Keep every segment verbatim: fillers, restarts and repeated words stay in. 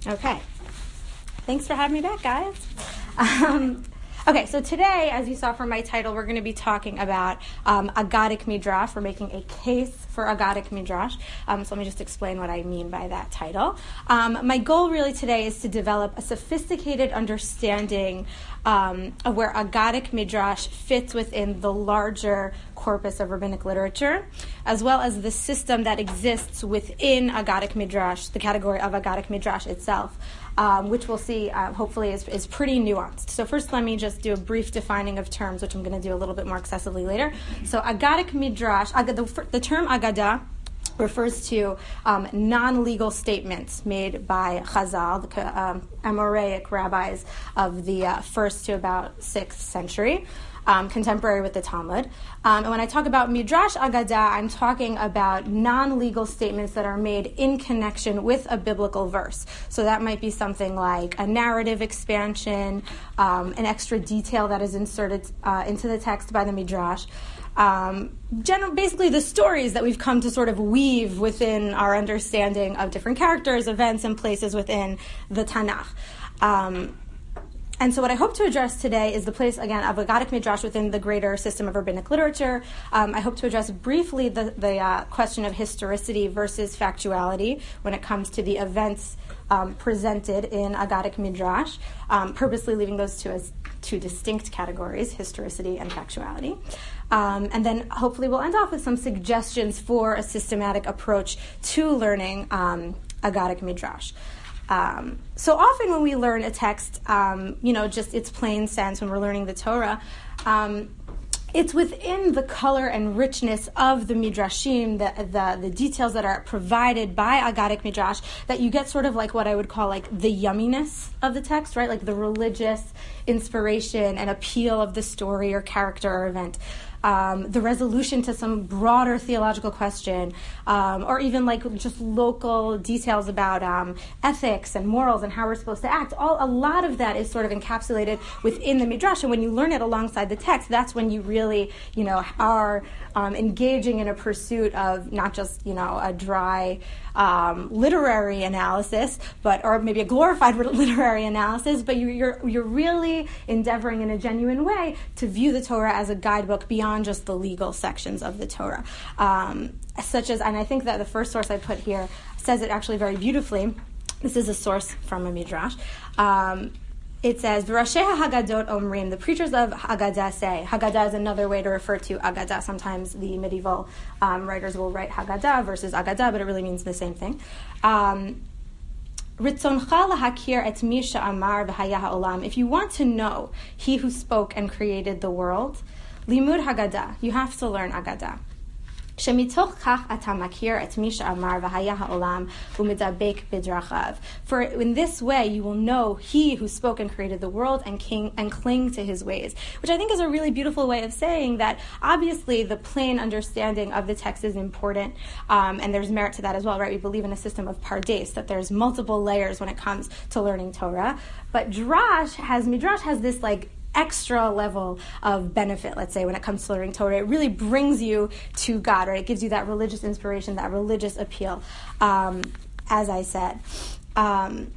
Okay. Thanks for having me back, guys. Um, okay, so today, as you saw from my title, we're going to be talking about um, Aggadic Midrash. We're making a case for Aggadic Midrash. Um, so let me just explain what I mean by that title. Um, my goal really today is to develop a sophisticated understanding um, of where Aggadic Midrash fits within the larger corpus of rabbinic literature, as well as the system that exists within Aggadic Midrash, the category of Aggadic Midrash itself, um, which we'll see, uh, hopefully, is, is pretty nuanced. So first, let me just do a brief defining of terms, which I'm going to do a little bit more excessively later. So Aggadic Midrash, the, the term Aggadah refers to um, non-legal statements made by Chazal, the um, Amoraic rabbis of the uh, first to about sixth century. Um, contemporary with the Talmud. Um, and when I talk about Midrash Aggadah, I'm talking about non-legal statements that are made in connection with a biblical verse. So that might be something like a narrative expansion, um, an extra detail that is inserted uh, into the text by the Midrash. Um, general, basically the stories that we've come to sort of weave within our understanding of different characters, events, and places within the Tanakh. Um, And so what I hope to address today is the place, again, of Aggadic Midrash within the greater system of rabbinic literature. Um, I hope to address briefly the, the uh, question of historicity versus factuality when it comes to the events um, presented in Aggadic Midrash, um, purposely leaving those two as two distinct categories, historicity and factuality. Um, and then hopefully we'll end off with some suggestions for a systematic approach to learning um, Aggadic Midrash. Um, so often when we learn a text, um, you know, just its plain sense, when we're learning the Torah, um, it's within the color and richness of the Midrashim, the, the the details that are provided by Aggadic Midrash, that you get sort of like what I would call like the yumminess of the text, right? Like the religious inspiration and appeal of the story or character or event. Um, the resolution to some broader theological question, um, or even like just local details about um, ethics and morals and how we're supposed to act. All a lot of that is sort of encapsulated within the Midrash, and when you learn it alongside the text, that's when you really, you know, are um, engaging in a pursuit of not just, you know, a dry um, literary analysis, but or maybe a glorified literary analysis, but you, you're you're really endeavoring in a genuine way to view the Torah as a guidebook beyond just the legal sections of the Torah, um, such as, and I think that the first source I put here says it actually very beautifully. This is a source from a Midrash. Um, it says, "V'rashei ha'Haggadot omrim," the preachers of Haggadah say. Haggadah is another way to refer to Aggadah. Sometimes the medieval um, writers will write Haggadah versus Aggadah, but it really means the same thing. Um, Ritzoncha lahakir et mi she'amar v'haya ha'olam. If you want to know he who spoke and created the world, Limud Haggadah, you have to learn Aggadah. Shemitoch kach ata makir et mi she'amar v'haya ha'olam u'medabek b'drachav. For in this way you will know he who spoke and created the world and king and cling to his ways. Which I think is a really beautiful way of saying that obviously the plain understanding of the text is important, um, and there's merit to that as well, right? We believe in a system of pardes, that there's multiple layers when it comes to learning Torah. But Drash has, Midrash has this like extra level of benefit, let's say, when it comes to learning Torah. It really brings you to God, right? It gives you that religious inspiration, that religious appeal, um, as I said. Um,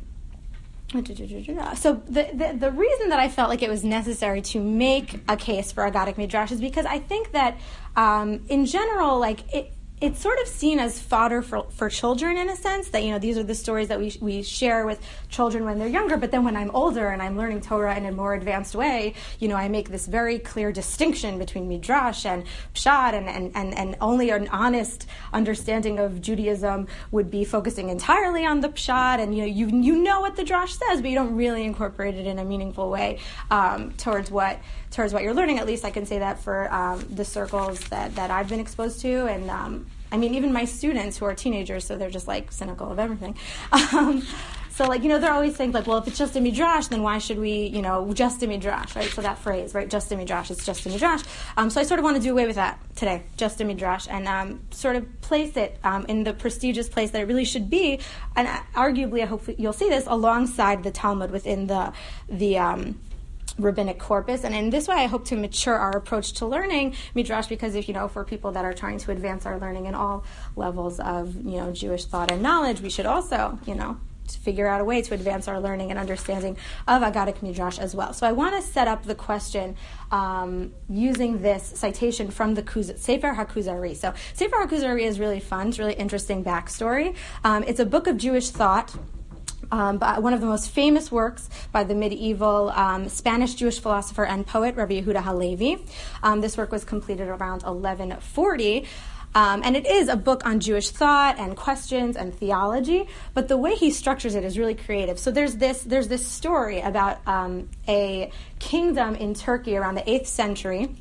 so the, the the reason that I felt like it was necessary to make a case for Aggadic Midrash is because I think that, um, in general, like, it it's sort of seen as fodder for, for children in a sense, that, you know, these are the stories that we we share with children when they're younger, but then when I'm older and I'm learning Torah in a more advanced way, you know, I make this very clear distinction between Midrash and Pshat, and, and, and, and only an honest understanding of Judaism would be focusing entirely on the Pshat, and, you know, you, you know what the Drash says, but you don't really incorporate it in a meaningful way um, towards what towards what you're learning. At least I can say that for um, the circles that, that I've been exposed to, and um, I mean, even my students who are teenagers, so they're just like cynical of everything. Um, so like, you know, they're always saying like, well, if it's just a Midrash, then why should we, you know, just a Midrash, right? So that phrase, right, just a Midrash, it's just a Midrash. Um, so I sort of want to do away with that today, just a Midrash, and um, sort of place it um, in the prestigious place that it really should be, and arguably, I hope you'll see this, alongside the Talmud within the, the, um, rabbinic corpus. And in this way, I hope to mature our approach to learning Midrash, because if, you know, for people that are trying to advance our learning in all levels of, you know, Jewish thought and knowledge, we should also, you know, just figure out a way to advance our learning and understanding of Aggadic Midrash as well. So I want to set up the question um, using this citation from the Kuz- Sefer HaKuzari. So Sefer HaKuzari is really fun. It's really interesting backstory. Um, it's a book of Jewish thought. Um, but one of the most famous works by the medieval um, Spanish Jewish philosopher and poet, Rabbi Yehuda Halevi. Um, this work was completed around eleven forty. Um, and it is a book on Jewish thought and questions and theology, but the way he structures it is really creative. So there's this there's this story about um, a kingdom in Turkey around the eighth century,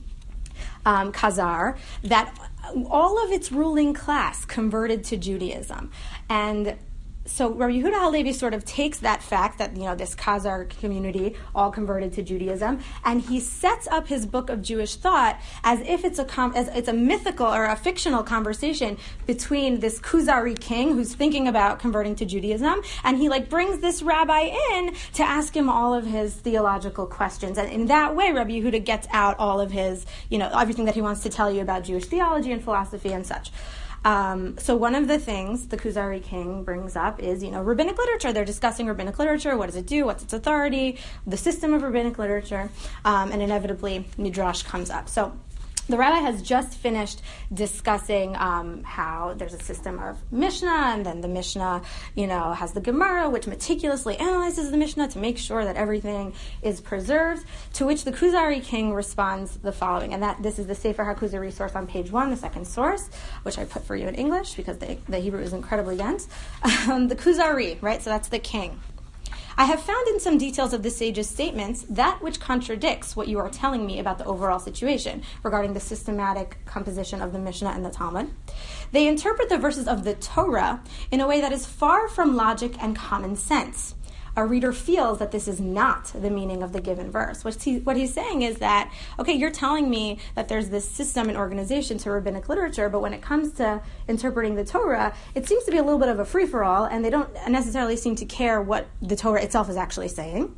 um, Khazar, that all of its ruling class converted to Judaism. And so Rabbi Yehuda Halevi sort of takes that fact that, you know, this Khazar community all converted to Judaism, and he sets up his book of Jewish thought as if it's a com- as it's a mythical or a fictional conversation between this Khuzari king who's thinking about converting to Judaism, and he like brings this rabbi in to ask him all of his theological questions. And in that way, Rabbi Yehuda gets out all of his, you know, everything that he wants to tell you about Jewish theology and philosophy and such. Um, so one of the things the Khuzari king brings up is, you know, rabbinic literature. They're discussing rabbinic literature. What does it do? What's its authority? The system of rabbinic literature. Um, and inevitably, Midrash comes up. So the rabbi has just finished discussing um, how there's a system of Mishnah, and then the Mishnah, you know, has the Gemara, which meticulously analyzes the Mishnah to make sure that everything is preserved, to which the Khuzari king responds the following. And that this is the Sefer HaKuzari source on page one, the second source, which I put for you in English because the, the Hebrew is incredibly dense. Um, the Khuzari, right, so that's the king. I have found in some details of the sage's statements that which contradicts what you are telling me about the overall situation regarding the systematic composition of the Mishnah and the Talmud. They interpret the verses of the Torah in a way that is far from logic and common sense. A reader feels that this is not the meaning of the given verse. What, he, what he's saying is that, okay, you're telling me that there's this system and organization to rabbinic literature, but when it comes to interpreting the Torah, it seems to be a little bit of a free-for-all, and they don't necessarily seem to care what the Torah itself is actually saying.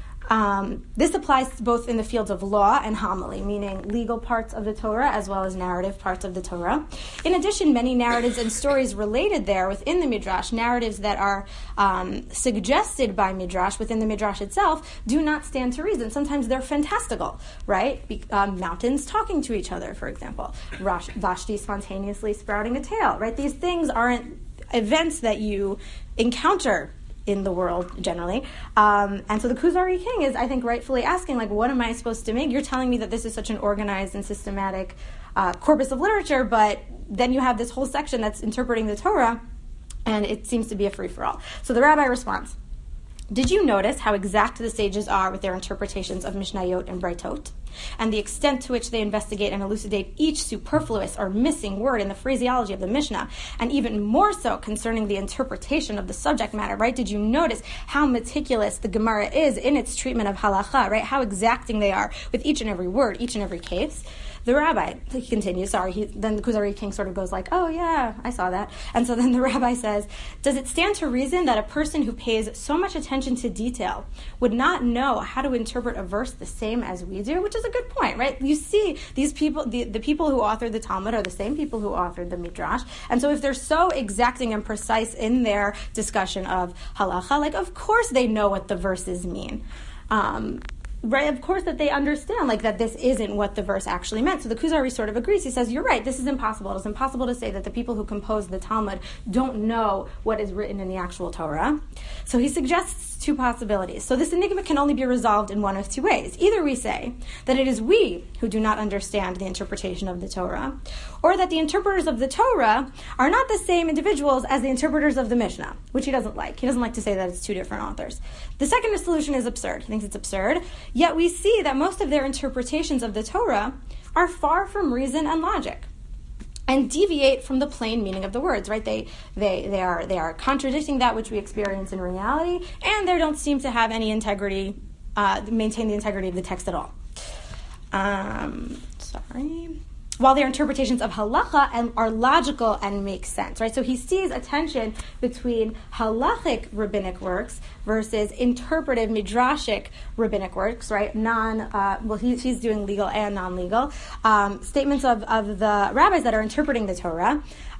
Um, this applies both in the fields of law and homily, meaning legal parts of the Torah as well as narrative parts of the Torah. In addition, many narratives and stories related there within the Midrash, narratives that are um, suggested by Midrash within the Midrash itself, do not stand to reason. Sometimes they're fantastical, right? Be- um, mountains talking to each other, for example. Rash- Vashti spontaneously sprouting a tail, right? These things aren't events that you encounter in the world generally. Um, and so the Khuzari king is, I think, rightfully asking, like, what am I supposed to make? You're telling me that this is such an organized and systematic uh, corpus of literature, but then you have this whole section that's interpreting the Torah, and it seems to be a free-for-all. So the rabbi responds, did you notice how exact the sages are with their interpretations of Mishnayot and Braitot, and the extent to which they investigate and elucidate each superfluous or missing word in the phraseology of the Mishnah, and even more so concerning the interpretation of the subject matter, right? Did you notice how meticulous the Gemara is in its treatment of halacha, right? How exacting they are with each and every word, each and every case? The rabbi, he continues, sorry, he, then the Khuzari king sort of goes like, oh yeah, I saw that. And so then the rabbi says, does it stand to reason that a person who pays so much attention to detail would not know how to interpret a verse the same as we do? Which is a good point, right? You see, these people, the, the people who authored the Talmud are the same people who authored the Midrash. And so if they're so exacting and precise in their discussion of halacha, like, of course they know what the verses mean. Um, Right, of course that they understand, like, that this isn't what the verse actually meant. So the Khuzari sort of agrees. He says, you're right, this is impossible. It's impossible to say that the people who composed the Talmud don't know what is written in the actual Torah. So he suggests two possibilities. So this enigma can only be resolved in one of two ways. Either we say that it is we who do not understand the interpretation of the Torah, or that the interpreters of the Torah are not the same individuals as the interpreters of the Mishnah, which he doesn't like. He doesn't like to say that it's two different authors. The second solution is absurd. He thinks it's absurd. Yet we see that most of their interpretations of the Torah are far from reason and logic, and deviate from the plain meaning of the words, right? They they they are they are contradicting that which we experience in reality, and they don't seem to have any integrity, uh, maintain the integrity of the text at all. Um, sorry. While their interpretations of halacha and are logical and make sense, right? So he sees a tension between halachic rabbinic works versus interpretive midrashic rabbinic works, right? Non, uh, well, he, he's doing legal and non-legal um, statements of, of the rabbis that are interpreting the Torah.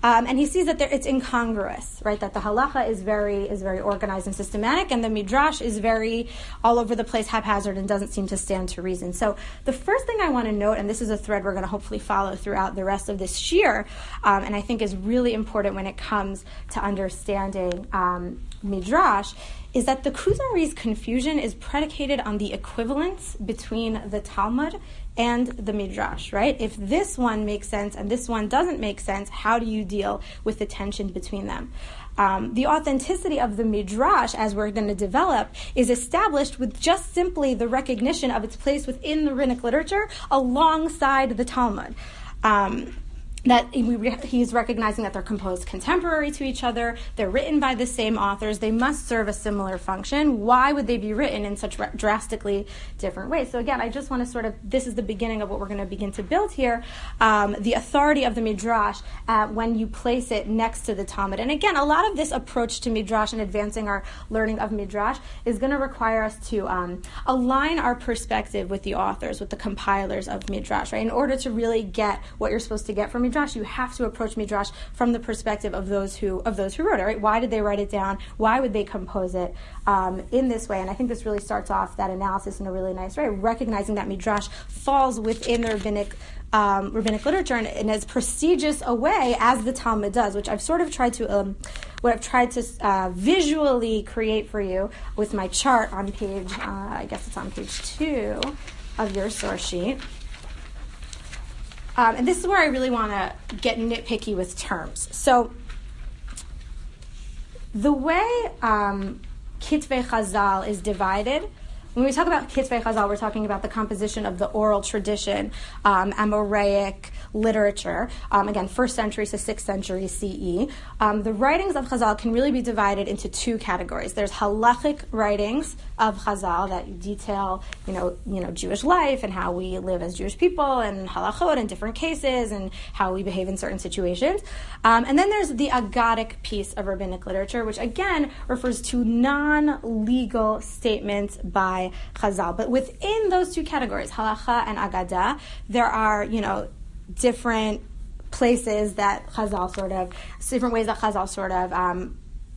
Um, and he sees that there, it's incongruous, right? That the halacha is very is very organized and systematic, and the midrash is very all over the place, haphazard, and doesn't seem to stand to reason. So the first thing I want to note, and this is a thread we're going to hopefully follow throughout the rest of this shiur, um, and I think is really important when it comes to understanding um, midrash, is that the Kuzari's confusion is predicated on the equivalence between the Talmud and the Midrash, right? If this one makes sense and this one doesn't make sense, how do you deal with the tension between them? Um, the authenticity of the Midrash, as we're going to develop, is established with just simply the recognition of its place within the rabbinic literature alongside the Talmud. Um, that we re- he's recognizing that they're composed contemporary to each other, they're written by the same authors, they must serve a similar function. Why would they be written in such ra- drastically different ways? So again, I just want to sort of, this is the beginning of what we're going to begin to build here, um, the authority of the Midrash uh, when you place it next to the Talmud. And again, a lot of this approach to Midrash and advancing our learning of Midrash is going to require us to um, align our perspective with the authors, with the compilers of Midrash, right? In order to really get what you're supposed to get from Midrash, Midrash, you have to approach Midrash from the perspective of those who of those who wrote it, right? Why did they write it down? Why would they compose it um, in this way? And I think this really starts off that analysis in a really nice way, recognizing that Midrash falls within the rabbinic um, rabbinic literature in, in as prestigious a way as the Talmud does, which I've sort of tried to um, what I've tried to uh, visually create for you with my chart on page, uh, I guess it's on page two of your source sheet. Um, and this is where I really want to get nitpicky with terms. So the way um, Kitvei Chazal is divided, when we talk about Kitvei Chazal, we're talking about the composition of the oral tradition, um, Amoraic literature, um, again, first century to sixth century C E. Um, the writings of Chazal can really be divided into two categories. There's halachic writings of Chazal that detail, you know, you know, Jewish life and how we live as Jewish people, and halachot in different cases, and how we behave in certain situations. Um, and then there's the Agadic piece of rabbinic literature, which again refers to non-legal statements by Chazal. But within those two categories, halacha and Agadah, there are, you know, different places that Chazal sort of, different ways that Chazal sort of um,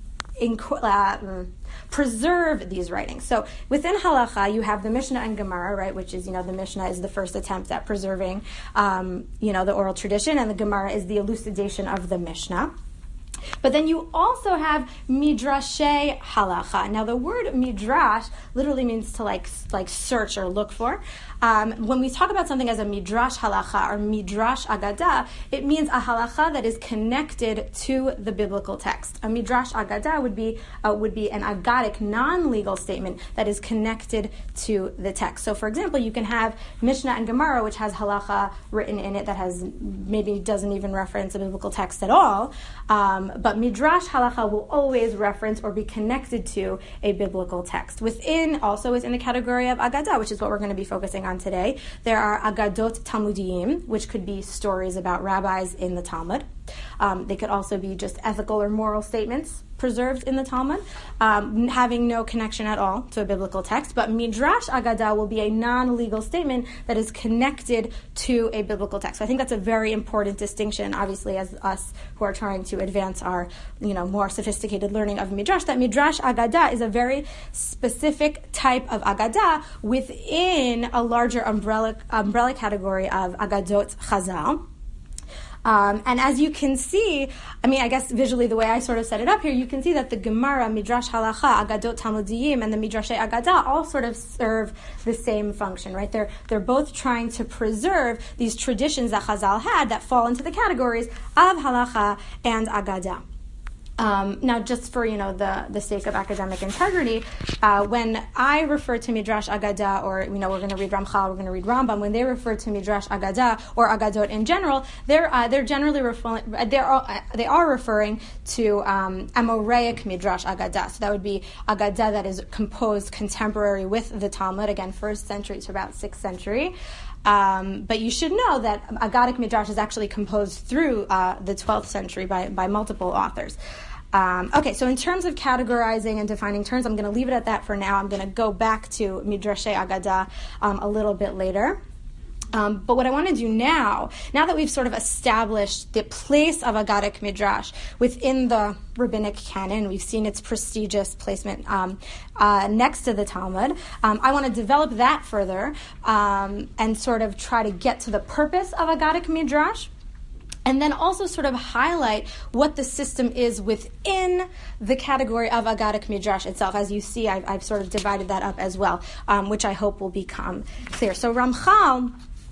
inc- uh, preserve these writings. So within halacha, you have the Mishnah and Gemara, right, which is, you know, the Mishnah is the first attempt at preserving, um, you know, the oral tradition, and the Gemara is the elucidation of the Mishnah. But then you also have midrashay halacha. Now the word midrash literally means to like like search or look for. Um, when we talk about something as a midrash halacha or midrash agadah, it means a halacha that is connected to the biblical text. A midrash agadah would be uh, would be an agadic non-legal statement that is connected to the text. So for example, you can have Mishnah and Gemara, which has halacha written in it that has maybe doesn't even reference a biblical text at all. Um, But midrash halacha will always reference or be connected to a biblical text. Within, also is in the category of agadah, which is what we're going to be focusing on today. There are agadot talmudiyim, which could be stories about rabbis in the Talmud. Um, they could also be just ethical or moral statements preserved in the Talmud, um, having no connection at all to a biblical text. But midrash agadah will be a non-legal statement that is connected to a biblical text. So I think that's a very important distinction, obviously, as us who are trying to advance our, you know, more sophisticated learning of midrash, that midrash agadah is a very specific type of agadah within a larger umbrella umbrella category of agadot Chazal. Um, and as you can see, I mean, I guess visually the way I sort of set it up here, you can see that the Gemara, Midrash Halacha, Agadot Talmudiyim, and the Midrashay Agadah all sort of serve the same function, right? They're they're both trying to preserve these traditions that Chazal had that fall into the categories of Halacha and Agadah. Um, now, just for, you know, the, the sake of academic integrity, uh, when I refer to Midrash Agadah, or, you know, we're going to read Ramchal, we're going to read Rambam, when they refer to Midrash Agadah or Agadot in general, they're uh, they're generally referring, they're all, uh, they are referring to um, Amoraic Midrash Agadah. So that would be Agadah that is composed contemporary with the Talmud, again, first century to about sixth century. Um, but you should know that Agadic Midrash is actually composed through uh, the twelfth century by, by multiple authors. Um, okay, so in terms of categorizing and defining terms, I'm going to leave it at that for now. I'm going to go back to Midrashay Agadah um, a little bit later. Um, but what I want to do now, now that we've sort of established the place of Aggadic Midrash within the rabbinic canon, we've seen its prestigious placement um, uh, next to the Talmud, um, I want to develop that further um, and sort of try to get to the purpose of Aggadic Midrash. And then also sort of highlight what the system is within the category of Aggadic Midrash itself. As you see, I've, I've sort of divided that up as well, um, which I hope will become clear. So Ramchal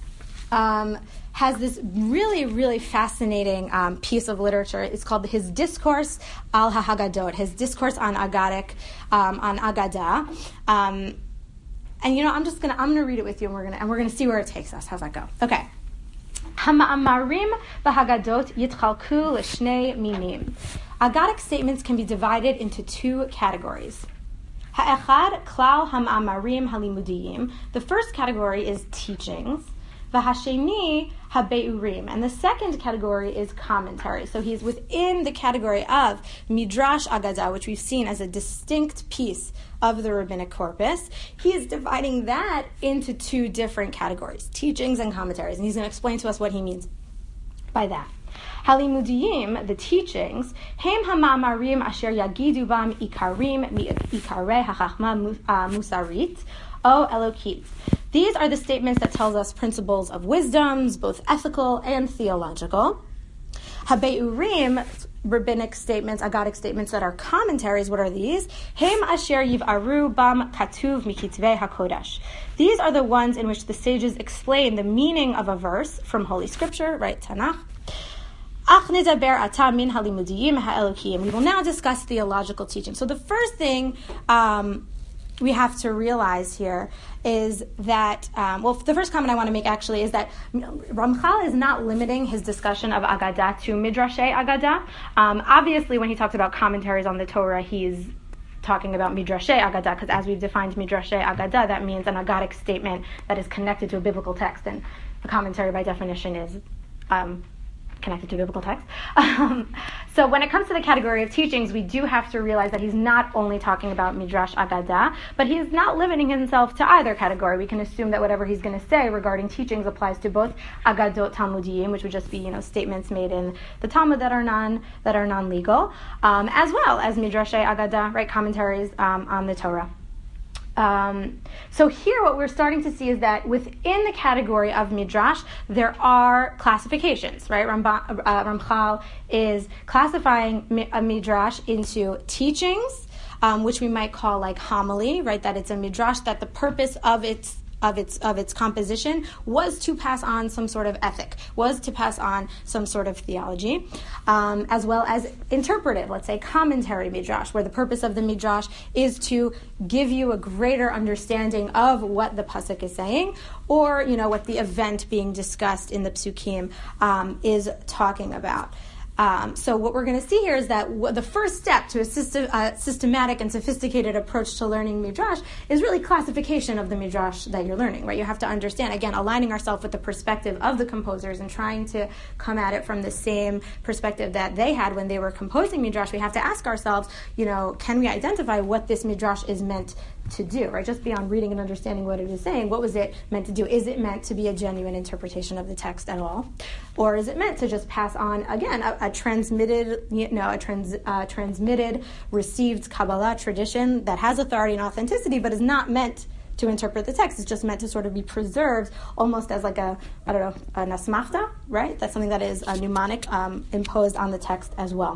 Um, has this really, really fascinating um, piece of literature. It's called his Discourse al HaHaggadot, his discourse on Aggadic, um, on Aggadah. Um, and you know, I'm just gonna, I'm gonna read it with you, and we're gonna, and we're gonna see where it takes us. How's that go? Okay. Hama'amarim b'Haggadot yitchalku l'shnei minim. Aggadic statements can be divided into two categories. Ha'echad klal hama'amarim halimudiyim. The first category is teachings. V'hasheni habeurim, and the second category is commentary. So he's within the category of Midrash Aggadah, which we've seen as a distinct piece of the rabbinic corpus. He is dividing that into two different categories, teachings and commentaries, and he's going to explain to us what he means by that. Halimudiyim, the teachings, hem hama'amarim asher yagidu bam ikarim mi'ikarei hachachma musarit o elokit. These are the statements that tells us principles of wisdoms, both ethical and theological. Habeurim, rabbinic statements, Aggadic statements that are commentaries. What are these? Hem asher yiv'aru bam katuv mikitvei hakodesh. These are the ones in which the sages explain the meaning of a verse from Holy Scripture, right? Tanakh. Ach nedaber ata min halimudiyim ha'elokim. We will now discuss theological teaching. So the first thing um, we have to realize here is that, um, well, the first comment I want to make actually is that Ramchal is not limiting his discussion of Aggadah to Midrashei Aggadah. Um, obviously, when he talks about commentaries on the Torah, he's talking about Midrashei Aggadah, because as we've defined Midrashei Aggadah, that means an Aggadic statement that is connected to a biblical text, and a commentary by definition is um, connected to biblical text. Um, so when it comes to the category of teachings, we do have to realize that he's not only talking about Midrash Aggadah, but he's not limiting himself to either category. We can assume that whatever he's going to say regarding teachings applies to both Aggadot Talmudiyim, which would just be, you know, statements made in the Talmud that are non that are non-legal, um, as well as Midrashei Aggadah, right, commentaries um, on the Torah. Um, so here what we're starting to see is that within the category of Midrash, there are classifications, right? Ramba, uh, Ramchal is classifying mi- a Midrash into teachings, um, which we might call like homily, right? That it's a Midrash that the purpose of its of its of its composition was to pass on some sort of ethic, was to pass on some sort of theology, um, as well as interpretive, let's say commentary Midrash, where the purpose of the Midrash is to give you a greater understanding of what the pasuk is saying, or, you know, what the event being discussed in the psukim um, is talking about. Um, so what we're going to see here is that w- the first step to a system, uh, systematic and sophisticated approach to learning Midrash is really classification of the Midrash that you're learning, right? You have to understand, again, aligning ourselves with the perspective of the composers and trying to come at it from the same perspective that they had when they were composing Midrash. We have to ask ourselves, you know, can we identify what this Midrash is meant to do, right? Just beyond reading and understanding what it is saying, what was it meant to do? Is it meant to be a genuine interpretation of the text at all? Or is it meant to just pass on, again, a, a transmitted, you know, a trans, uh, transmitted, received Kabbalah tradition that has authority and authenticity, but is not meant to interpret the text? It's just meant to sort of be preserved almost as like a, I don't know, an asmachta, right? That's something that is a mnemonic um, imposed on the text as well.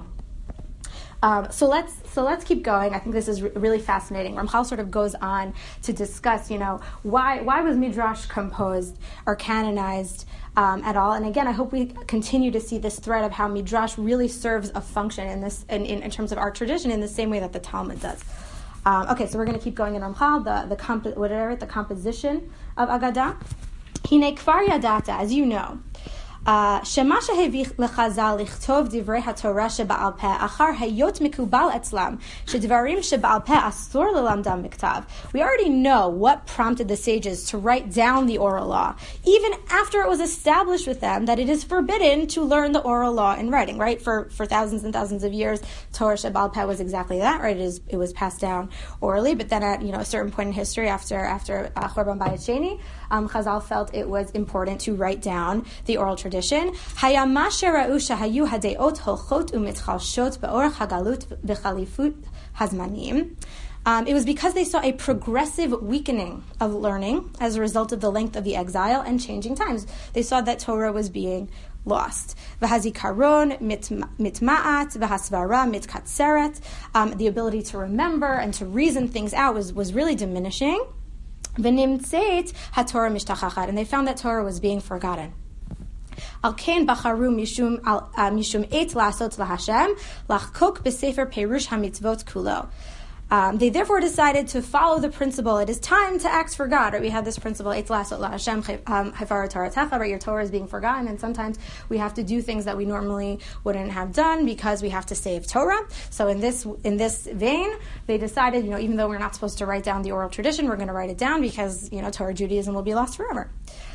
Um, so let's so let's keep going. I think this is re- really fascinating. Ramchal sort of goes on to discuss, you know, why why was Midrash composed or canonized um, at all? And again, I hope we continue to see this thread of how Midrash really serves a function in this in, in, in terms of our tradition in the same way that the Talmud does. Um, okay, so we're going to keep going in Ramchal, the the comp- whatever the composition of Aggadah. Hine kfar yadata, as you know. שמה שהביא לחז"ל לכתוב דברי התורה שבעל פה אחר היות מקובל אצלם שדברים שבעל פה אסור ללמדם בכתב. We already know what prompted the sages to write down the oral law, even after it was established with them that it is forbidden to learn the oral law in writing, right? For for thousands and thousands of years, Torah Sheba'al Peh was exactly that, right? It is it was passed down orally, but then at you know a certain point in history, after after uh, Churban Bayit Sheni, um, Chazal felt it was important to write down the oral tradition. Hayama shera'u shahayu hadeot holchot u'mitchalshot be'orach hagalut b'chalifut hazmanim. Um, it was because they saw a progressive weakening of learning as a result of the length of the exile and changing times. They saw that Torah was being lost. V'hazikaron mitma'at, v'hasvara mitkatseret. Um, the ability to remember and to reason things out was, was really diminishing. V'nimtzeit haTorah mishtachachat. And they found that Torah was being forgotten. Al kain bacharu mishum mishum eit lasot laHashem lachkok b'sefer perush hamitzvot kulo. Um, they therefore decided to follow the principle. It is time to act for God. Right? We have this principle, Eit lasot laHashem hafara Toratecha. Right, your Torah is being forgotten, and sometimes we have to do things that we normally wouldn't have done because we have to save Torah. So in this in this vein, they decided, you know, even though we're not supposed to write down the oral tradition, we're going to write it down because you know Torah Judaism will be lost forever.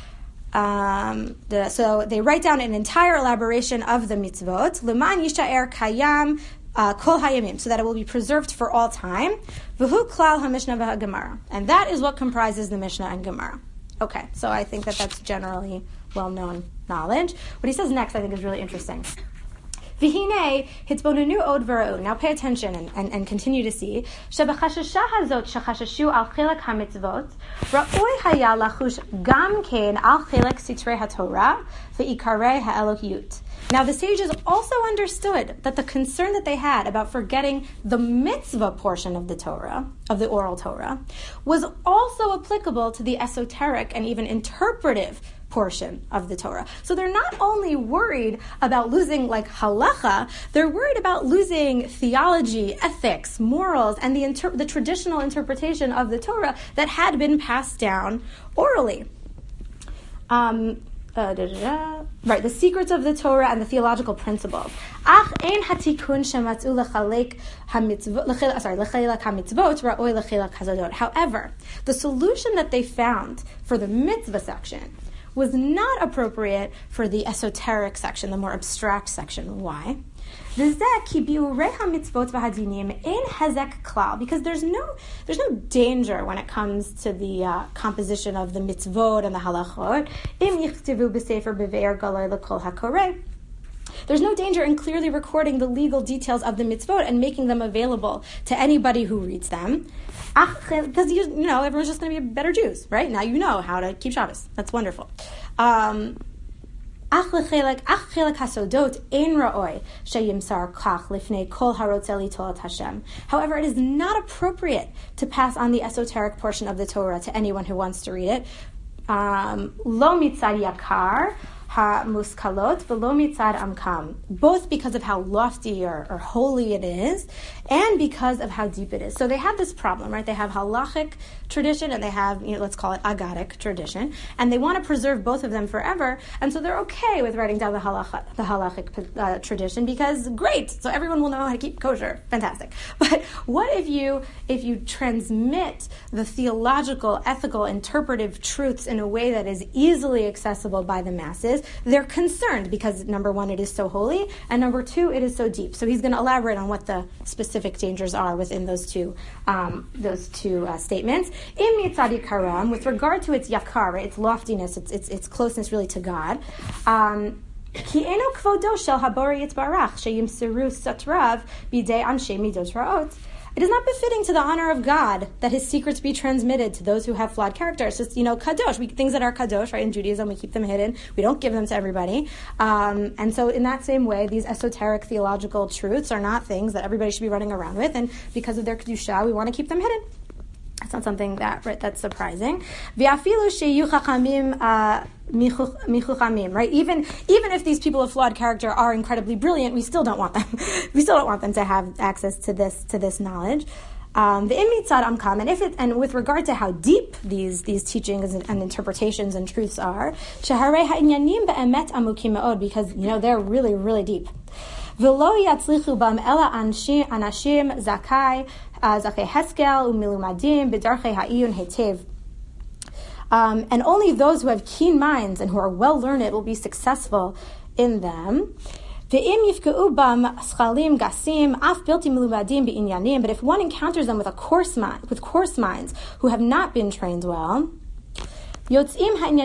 Um, the, so they write down an entire elaboration of the mitzvot, L'man yisha'er kayam kol hayamim, so that it will be preserved for all time. V'hu klal haMishnah v'haGemara, and that is what comprises the Mishnah and Gemara. Okay, so I think that that's generally well-known knowledge. What he says next, I think, is really interesting. V'hinei hitzbonenu od v'ra'u. Now pay attention and, and, and continue to see. Shebechashasha hazot shechashashu al chilek hamitzvot ra'oi haya lachush gam kein al chilek sitrei haTorah v'ikarei ha'elokiyut. Now the sages also understood that the concern that they had about forgetting the mitzvah portion of the Torah, of the oral Torah, was also applicable to the esoteric and even interpretive portion of the Torah. So they're not only worried about losing like halacha, they're worried about losing theology, ethics, morals, and the inter- the traditional interpretation of the Torah that had been passed down orally. Um, uh, da, da, da. Right, the secrets of the Torah and the theological principles. Ach ein hatikun shematzu lechalek hamitzvot, sorry, lechalek hamitzvot ra'oi lechalek hazadot. However, the solution that they found for the mitzvah section was not appropriate for the esoteric section, the more abstract section. Why? Because there's no there's no danger when it comes to the uh, composition of the mitzvot and the halachot. There's no danger in clearly recording the legal details of the mitzvot and making them available to anybody who reads them. Because, you know, everyone's just going to be better Jews, right? Now you know how to keep Shabbos. That's wonderful. Um, However, the it is not appropriate to pass on the esoteric portion of the Torah to anyone who wants to read it. Um, Lo mitzad yakar ha-muskalot v'lo mitzad amkam, both because of how lofty or, or holy it is, and because of how deep it is. So they have this problem, right? They have halachic tradition, and they have, you know, let's call it agadic tradition, and they want to preserve both of them forever, and so they're okay with writing down the halach, the halachic uh, tradition, because great, so everyone will know how to keep kosher. Fantastic. But what if you if you transmit the theological, ethical, interpretive truths in a way that is easily accessible by the masses? They're concerned because, number one, it is so holy, and number two, it is so deep. So he's going to elaborate on what the specific dangers are within those two um, those two uh, statements. In mitzad yikaram, with regard to its yakar, right, its loftiness, its, its its closeness really to God. Um, Ki eno kvodo shel habori yitbarach sheyimseru satrav bidei anshe midot ra'ot. It is not befitting to the honor of God that his secrets be transmitted to those who have flawed character. It's just, you know, kadosh. We, things that are kadosh, right, in Judaism, we keep them hidden. We don't give them to everybody. Um, and so in that same way, these esoteric theological truths are not things that everybody should be running around with. And because of their kedusha, we want to keep them hidden. It's not something that right, that's surprising. V'afilu sheyu chachamim michuchamim, right? Even even if these people of flawed character are incredibly brilliant, we still don't want them. we still don't want them to have access to this to this knowledge. Um, the imitzad amkam, and if it, and with regard to how deep these these teachings and, and interpretations and truths are, sheharei ha'inyanim be'emet amukim me'od, because you know they're really really deep. V'lo yatzlichu bam ela anashim zakai zakai heskel umilumadim b'darchei ha'iyun hetev. Um, and only those who have keen minds and who are well learned will be successful in them. But if one encounters them with a coarse mind, with coarse minds who have not been trained well, these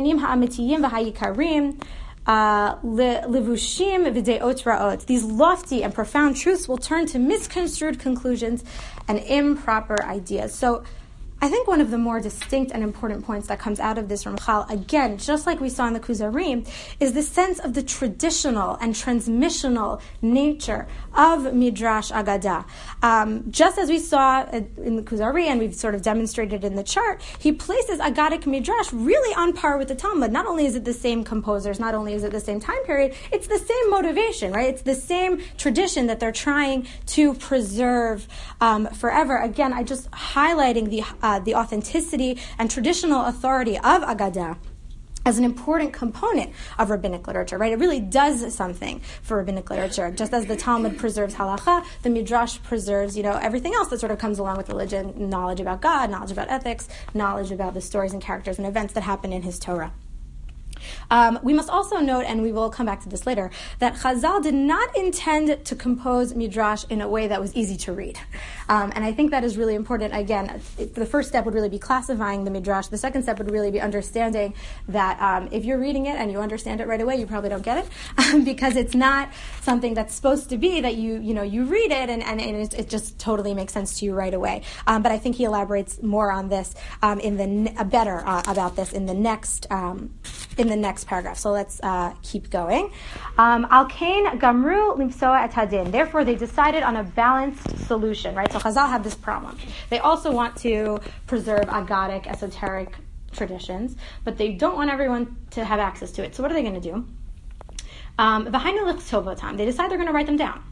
lofty and profound truths will turn to misconstrued conclusions and improper ideas. So I think one of the more distinct and important points that comes out of this Ramchal, again, just like we saw in the Kuzarim, is the sense of the traditional and transmissional nature of Midrash Agadah. Um, just as we saw in the Kuzarim, and we've sort of demonstrated in the chart, he places Agadic Midrash really on par with the Talmud. Not only is it the same composers, not only is it the same time period, it's the same motivation, right? It's the same tradition that they're trying to preserve um, forever. Again, I just highlighting the Uh, the authenticity and traditional authority of Agadah as an important component of rabbinic literature, right? It really does something for rabbinic literature. Just as the Talmud preserves halacha, the Midrash preserves, you know, everything else that sort of comes along with religion, knowledge about God, knowledge about ethics, knowledge about the stories and characters and events that happen in his Torah. Um, we must also note, and we will come back to this later, that Chazal did not intend to compose Midrash in a way that was easy to read. Um, and I think that is really important. Again, it, the first step would really be classifying the Midrash. The second step would really be understanding that um, if you're reading it and you understand it right away, you probably don't get it, um, because it's not something that's supposed to be that you, you know, you read it and, and, and it, it just totally makes sense to you right away. Um, but I think he elaborates more on this um, in the ne- uh, better uh, about this in the next um, in the next paragraph. So let's uh, keep going. Al kain gamru limsoa et hadin. Therefore, they decided on a balanced solution, right? So Chazal have this problem. They also want to preserve agadic, esoteric traditions, but they don't want everyone to have access to it. So what are they going to do? Um, they decide they're going to write them down,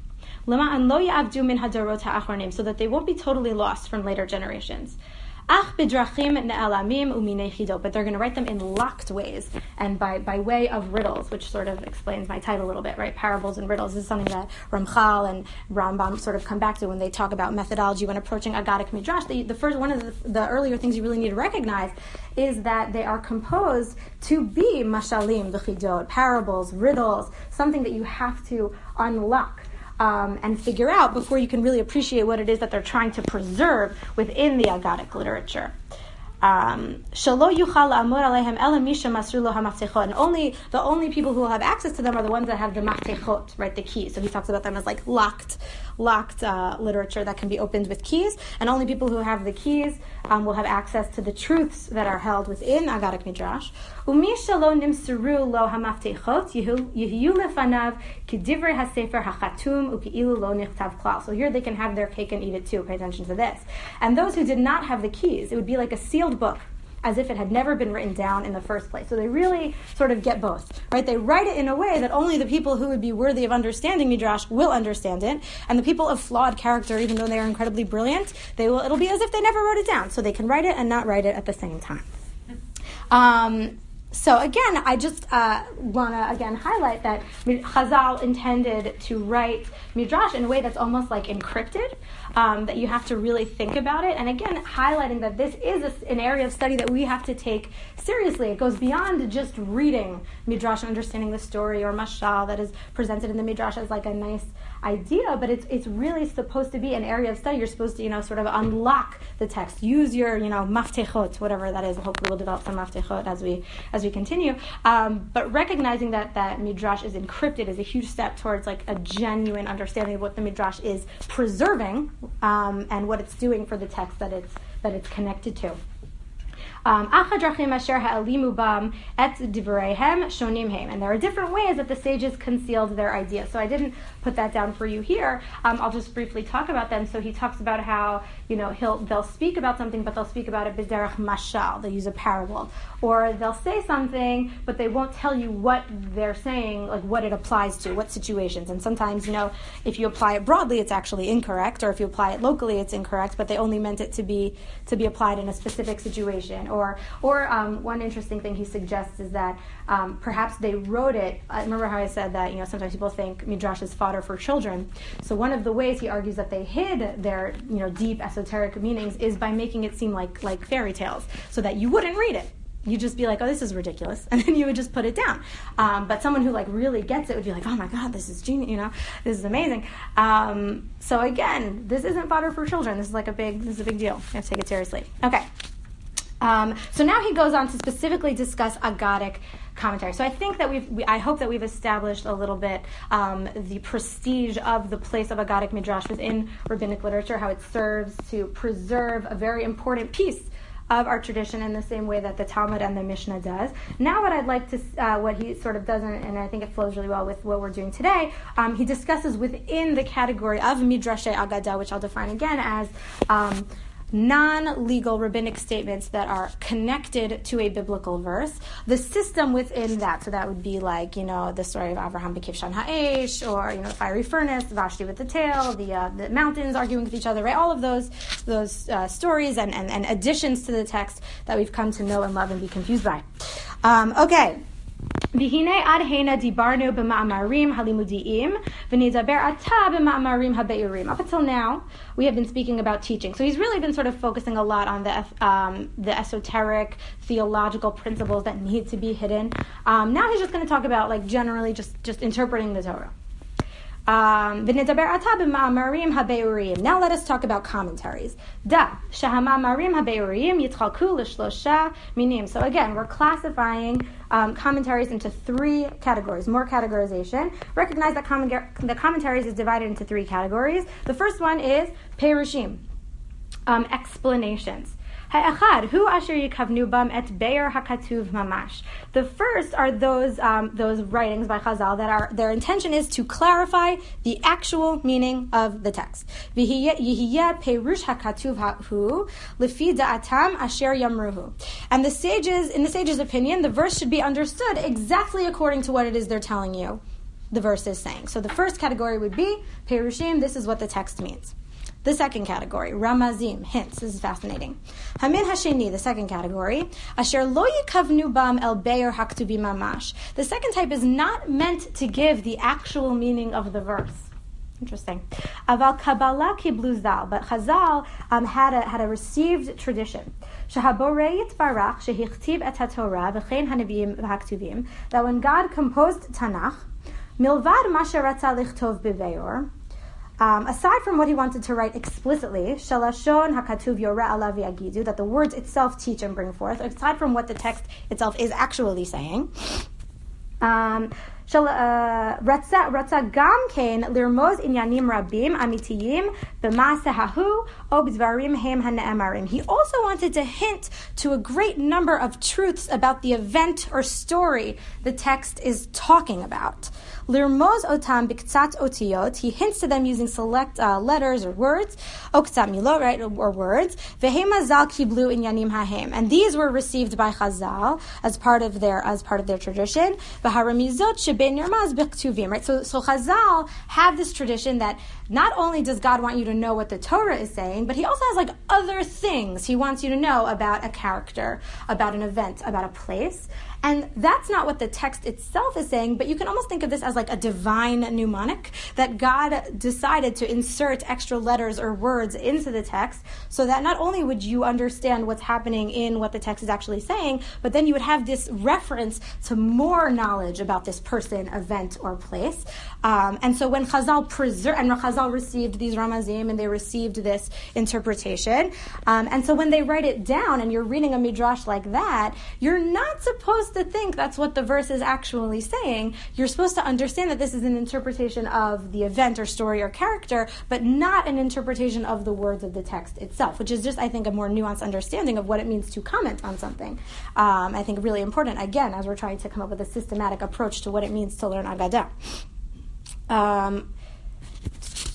so that they won't be totally lost from later generations. But they're going to write them in locked ways and by, by way of riddles, which sort of explains my title a little bit, right? Parables and riddles. This is something that Ramchal and Rambam sort of come back to when they talk about methodology when approaching Agadic Midrash. The, the first one of the, the earlier things you really need to recognize is that they are composed to be mashalim, v'chidot, parables, riddles, something that you have to unlock Um, and figure out before you can really appreciate what it is that they're trying to preserve within the Agadic literature. Um, and only the only people who will have access to them are the ones that have the maftechot, right, the keys. So he talks about them as like locked, locked uh, literature that can be opened with keys, and only people who have the keys um, will have access to the truths that are held within Agadic Midrash. Umi shelo nimseru lo hamaftechot yehiyu lefanav k'divrei hasefer hachatum u'ki'ilu lo nichtav klal. So here they can have their cake and eat it too. Pay attention to this. And those who did not have the keys, it would be like a sealed book, as if it had never been written down in the first place. So they really sort of get both, right? They write it in a way that only the people who would be worthy of understanding Midrash will understand it, and the people of flawed character, even though they are incredibly brilliant, they will. It'll be as if they never wrote it down. So they can write it and not write it at the same time. Um, So again, I just uh, want to again highlight that Chazal intended to write Midrash in a way that's almost like encrypted, um, that you have to really think about it. And again, highlighting that this is a, an area of study that we have to take seriously. It goes beyond just reading Midrash and understanding the story or mashal that is presented in the Midrash as like a nice idea, but it's it's really supposed to be an area of study. You're supposed to, you know, sort of unlock the text. Use your, you know, maftechot, whatever that is. Hopefully we'll develop some maftechot as we as we continue. Um, but recognizing that that Midrash is encrypted is a huge step towards like a genuine understanding of what the Midrash is preserving um, and what it's doing for the text that it's that it's connected to. Um, and there are different ways that the sages concealed their ideas. So I didn't put that down for you here. Um, I'll just briefly talk about them. So he talks about how, you know, he'll they'll speak about something, but they'll speak about it b'derech mashal. They'll use a parable, or they'll say something, but they won't tell you what they're saying, like what it applies to, what situations. And sometimes, you know, if you apply it broadly, it's actually incorrect, or if you apply it locally, it's incorrect. But they only meant it to be to be applied in a specific situation. Or, or um, one interesting thing he suggests is that um, perhaps they wrote it. I remember how I said that, you know, sometimes people think midrash is fodder for children. So one of the ways he argues that they hid their, you know, deep esoteric meanings is by making it seem like like fairy tales, so that you wouldn't read it. You'd just be like, oh, this is ridiculous, and then you would just put it down. Um, but someone who like really gets it would be like, oh my God, this is genius, you know, this is amazing. Um, so again, this isn't fodder for children. This is like a big, this is a big deal. You have to take it seriously. Okay. Um, so now he goes on to specifically discuss Aggadic commentary. So I think that we've, we, I hope that we've established a little bit um, the prestige of the place of Aggadic Midrash within rabbinic literature, how it serves to preserve a very important piece of our tradition in the same way that the Talmud and the Mishnah does. Now what I'd like to, uh, what he sort of does, and I think it flows really well with what we're doing today, um, he discusses within the category of Midrashe Agadah, which I'll define again as um, non-legal rabbinic statements that are connected to a biblical verse, the system within that. So that would be like, you know, the story of Avraham B'Kivshan Ha'esh, or, you know, the fiery furnace, Vashti with the tail, the uh, the mountains arguing with each other, right? All of those those uh, stories and, and, and additions to the text that we've come to know and love and be confused by. Um, okay. V'hinei ad hena dibarnu b'ma'amarim halimudiim v'nidaber ata b'ma'amarim habeirim. Up until now, we have been speaking about teaching. So he's really been sort of focusing a lot on the um, the esoteric theological principles that need to be hidden. Um, now he's just going to talk about, like, generally just, just interpreting the Torah. Um, now let us talk about commentaries. Da shahamarim habeurim yitchalku l'shlosha minim. So again, we're classifying um, commentaries into three categories. More categorization. Recognize that comment- the commentaries is divided into three categories. The first one is perushim, um, explanations. The first are those um, those writings by Chazal that are, their intention is to clarify the actual meaning of the text. And the sages, in the sages' opinion, the verse should be understood exactly according to what it is they're telling you the verse is saying. So the first category would be Perushim, this is what the text means. The second category, Ramazim, hints. This is fascinating. Hamin Hasheni, the second category, Asher lo yikavnu bam el be'er haktubim mamash. The second type is not meant to give the actual meaning of the verse. Interesting. Aval Kabbalah kiblu zal, but Chazal um, had a had a received tradition. Shehaborei yitbarach shehichtiv et haTorah v'chein hanavim v'haktuvim. That when God composed Tanakh, milvad masher ratza lichtov beveyor. Um, aside from what he wanted to write explicitly, shalashon hakatuv yoreh alav yagidu, that the words itself teach and bring forth, aside from what the text itself is actually saying, um, Ratza gam kein lirmoz inyanim rabim amitiyim b'maaseh hahu o b'dvarim hem hane'emarim. He also wanted to hint to a great number of truths about the event or story the text is talking about. Lirmoz otam b'ktzat otiyot. He hints to them using select uh, letters or words. O ktzat milot, right, or words. Vehem Chazal kiblu inyanim hahem. And these were received by Chazal as part of their as part of their tradition. V'haramizot sheben yirmaz b'ktuvim. Right. So so Chazal have this tradition that not only does God want you to know what the Torah is saying, but He also has like other things He wants you to know about a character, about an event, about a place. And that's not what the text itself is saying, but you can almost think of this as like a divine mnemonic, that God decided to insert extra letters or words into the text so that not only would you understand what's happening in what the text is actually saying, but then you would have this reference to more knowledge about this person, event, or place. Um, and so when Chazal preserved, and Chazal received these Ramazim, and they received this interpretation, um, and so when they write it down and you're reading a midrash like that, you're not supposed to think that's what the verse is actually saying. You're supposed to understand that this is an interpretation of the event or story or character, but not an interpretation of the words of the text itself, which is just, I think, a more nuanced understanding of what it means to comment on something. Um, I think really important, again, as we're trying to come up with a systematic approach to what it means to learn Agadah. Um,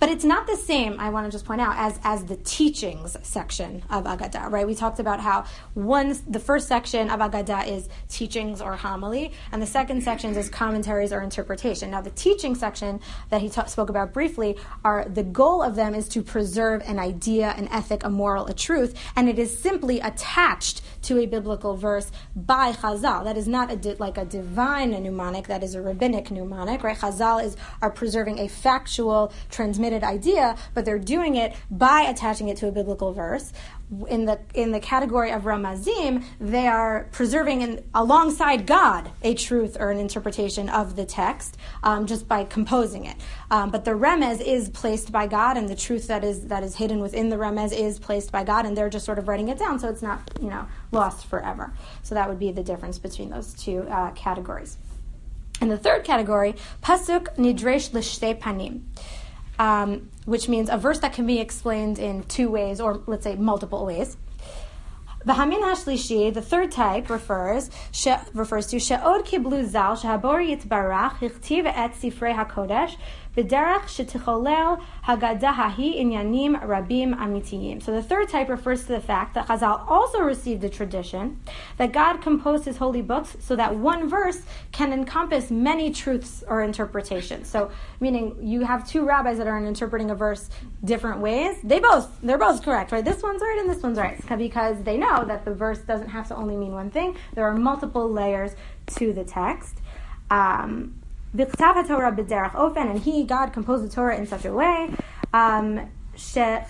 But it's not the same, I want to just point out, as, as the teachings section of Agadah, right? We talked about how one, the first section of Agadah is teachings or homily, and the second section is commentaries or interpretation. Now, the teaching section that he ta- spoke about briefly, are the goal of them is to preserve an idea, an ethic, a moral, a truth, and it is simply attached to a biblical verse by Chazal. That is not a di- like a divine mnemonic, that is a rabbinic mnemonic, right? Chazal is are preserving a factual, transmitted idea, but they're doing it by attaching it to a biblical verse. In the in the category of Ramazim, they are preserving in, alongside God a truth or an interpretation of the text, um, just by composing it. Um, but the remez is placed by God, and the truth that is that is hidden within the remez is placed by God, and they're just sort of writing it down, so it's not, you know, lost forever. So that would be the difference between those two uh, categories. And the third category, pasuk nidresh l'shtei panim. Um, which means a verse that can be explained in two ways, or let's say multiple ways. V'hamin hashlishi, the third type, refers she, refers to she'od kiblu zal shehabor yitbarach hichtiv et sifrei hakodesh b'derech sheticholel haggadah hahi inyanim rabim amitiyim. So the third type refers to the fact that Chazal also received the tradition that God composed his holy books so that one verse can encompass many truths or interpretations. So, meaning you have two rabbis that are interpreting a verse different ways. They both, they're both correct, right? This one's right and this one's right, because they know that the verse doesn't have to only mean one thing. There are multiple layers to the text. Um, V'chtav haTorah b'derech ofen, and he, God, composed the Torah in such a way. Um, sorry,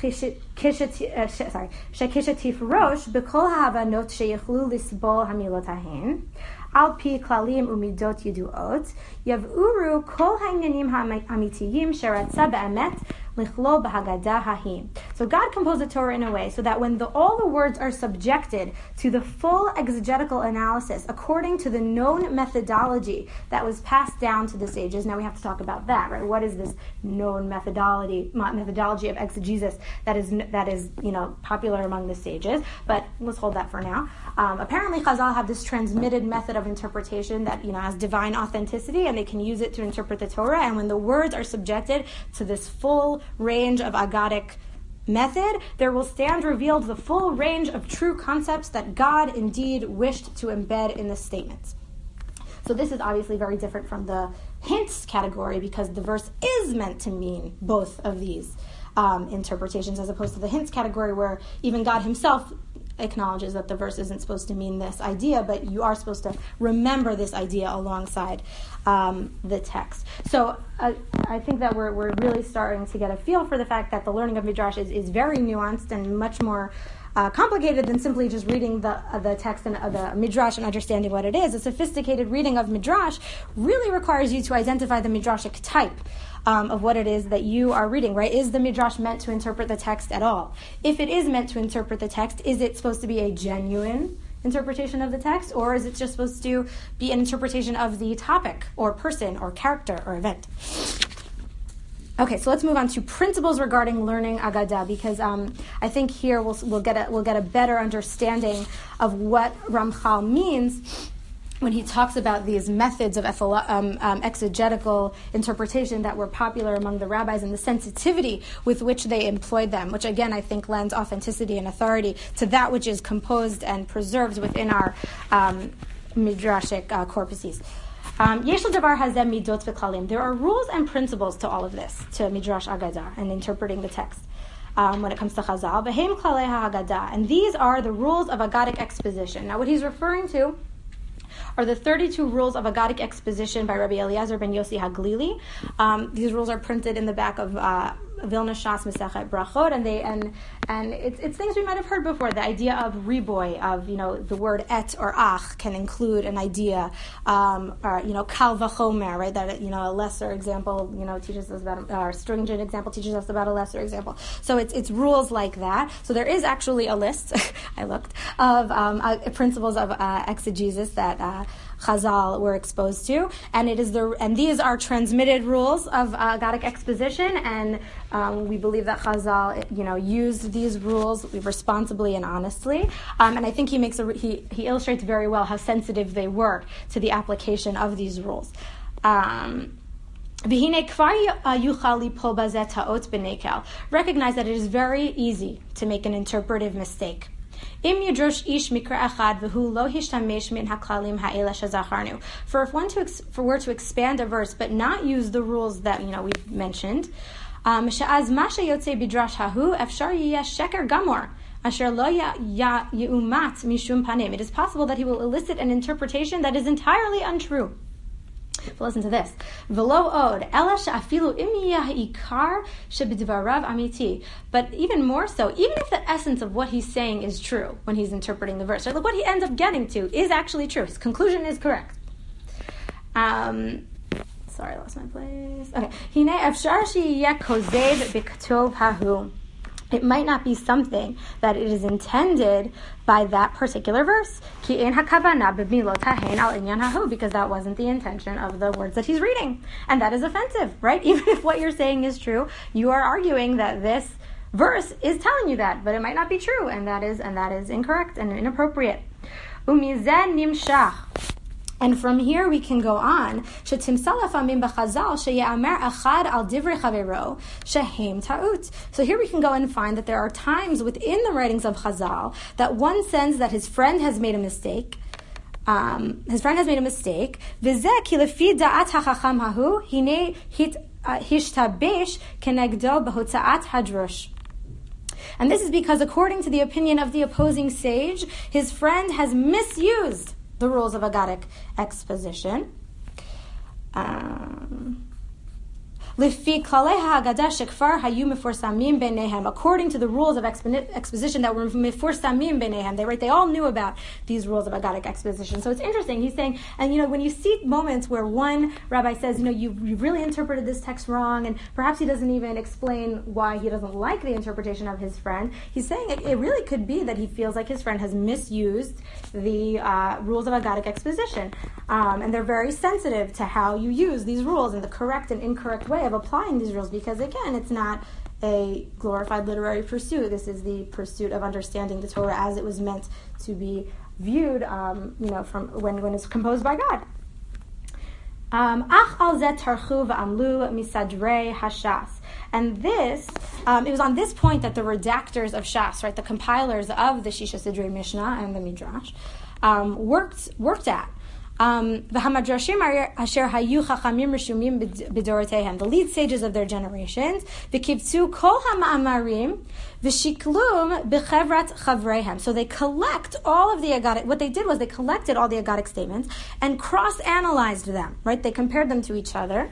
shekishetif rosh b'kol ha'avanot sheyichlu lisbol hamilotahin al pi klalim umidot yiduot yav'uru kol ha'inyanim ha'amitiyim sheratza be'emet lichlo b'hagadah ha'him. So God composed the Torah in a way so that when the, all the words are subjected to the full exegetical analysis according to the known methodology that was passed down to the sages. Now we have to talk about that, right? What is this known methodology methodology of exegesis that is that is you know popular among the sages? But let's hold that for now. Um, apparently, Chazal have this transmitted method of interpretation that you know has divine authenticity, and they can use it to interpret the Torah. And when the words are subjected to this full range of agadic method, there will stand revealed the full range of true concepts that God indeed wished to embed in the statements. So this is obviously very different from the hints category, because the verse is meant to mean both of these um, interpretations, as opposed to the hints category where even God himself acknowledges that the verse isn't supposed to mean this idea, but you are supposed to remember this idea alongside um, the text. So uh, I think that we're we're really starting to get a feel for the fact that the learning of Midrash is, is very nuanced and much more uh, complicated than simply just reading the uh, the text and uh, the Midrash and understanding what it is. A sophisticated reading of Midrash really requires you to identify the Midrashic type Um, of what it is that you are reading, right? Is the Midrash meant to interpret the text at all? If it is meant to interpret the text, is it supposed to be a genuine interpretation of the text, or is it just supposed to be an interpretation of the topic, or person, or character, or event? Okay, so let's move on to principles regarding learning Agadah, because um, I think here we'll we'll get a, we'll get a better understanding of what Ramchal means when he talks about these methods of um, um, exegetical interpretation that were popular among the rabbis and the sensitivity with which they employed them, which again I think lends authenticity and authority to that which is composed and preserved within our um, midrashic uh, corpuses. Um, there are rules and principles to all of this, to Midrash Agadah and interpreting the text. Um, when it comes to Chazal, and these are the rules of Agadic exposition. Now what he's referring to are the thirty-two rules of Agadic exposition by Rabbi Eliezer ben Yossi Haglili. Um, these rules are printed in the back of uh, Vilna Shas Masechet Brachot, and they and and it's it's things we might have heard before. The idea of riboy, of you know the word et or ach can include an idea, um, or you know kal vachomer, right? That you know a lesser example you know teaches us about, or a stringent example teaches us about a lesser example. So it's it's rules like that. So there is actually a list. I looked of um, uh, principles of uh, exegesis that uh, Chazal were exposed to, and it is the and these are transmitted rules of uh, Agadic exposition, and um, we believe that Chazal, you know, used these rules responsibly and honestly. Um, and I think he makes a he he illustrates very well how sensitive they were to the application of these rules. Um, Recognize that it is very easy to make an interpretive mistake. For if one to ex- for were to expand a verse but not use the rules that you know we've mentioned, um, it is possible that he will elicit an interpretation that is entirely untrue. But listen to this. But even more so, even if the essence of what he's saying is true when he's interpreting the verse, right? Like what he ends up getting to is actually true. His conclusion is correct. Um, sorry, I lost my place. Okay. It might not be something that it is intended by that particular verse. Because that wasn't the intention of the words that he's reading. And that is offensive, right? Even if what you're saying is true, you are arguing that this verse is telling you that, but it might not be true, and that is and that is incorrect and inappropriate. And from here we can go on. So here we can go and find that there are times within the writings of Chazal that one sense that his friend has made a mistake. Um, his friend has made a mistake. And this is because according to the opinion of the opposing sage, his friend has misused the rules of Agadic exposition. Um, According to the rules of exposition that were mifursamim b'neihem, they right, they all knew about these rules of Agadic exposition. So it's interesting. He's saying, and you know, when you see moments where one rabbi says, you know, you, you really interpreted this text wrong, and perhaps he doesn't even explain why he doesn't like the interpretation of his friend, he's saying it, it really could be that he feels like his friend has misused the uh, rules of Agadic exposition. Um, and they're very sensitive to how you use these rules in the correct and incorrect way of applying these rules, because again, it's not a glorified literary pursuit. This is the pursuit of understanding the Torah as it was meant to be viewed, um, you know, from when, when it's composed by God. Um, and this, um, it was on this point that the redactors of Shas, right, the compilers of the Shisha Sidrei Mishnah and the Midrash, um, worked worked at. Um, the lead sages of their generations, so they collect all of the Agadic, what they did was they collected all the Agadic statements and cross-analyzed them, right? They compared them to each other.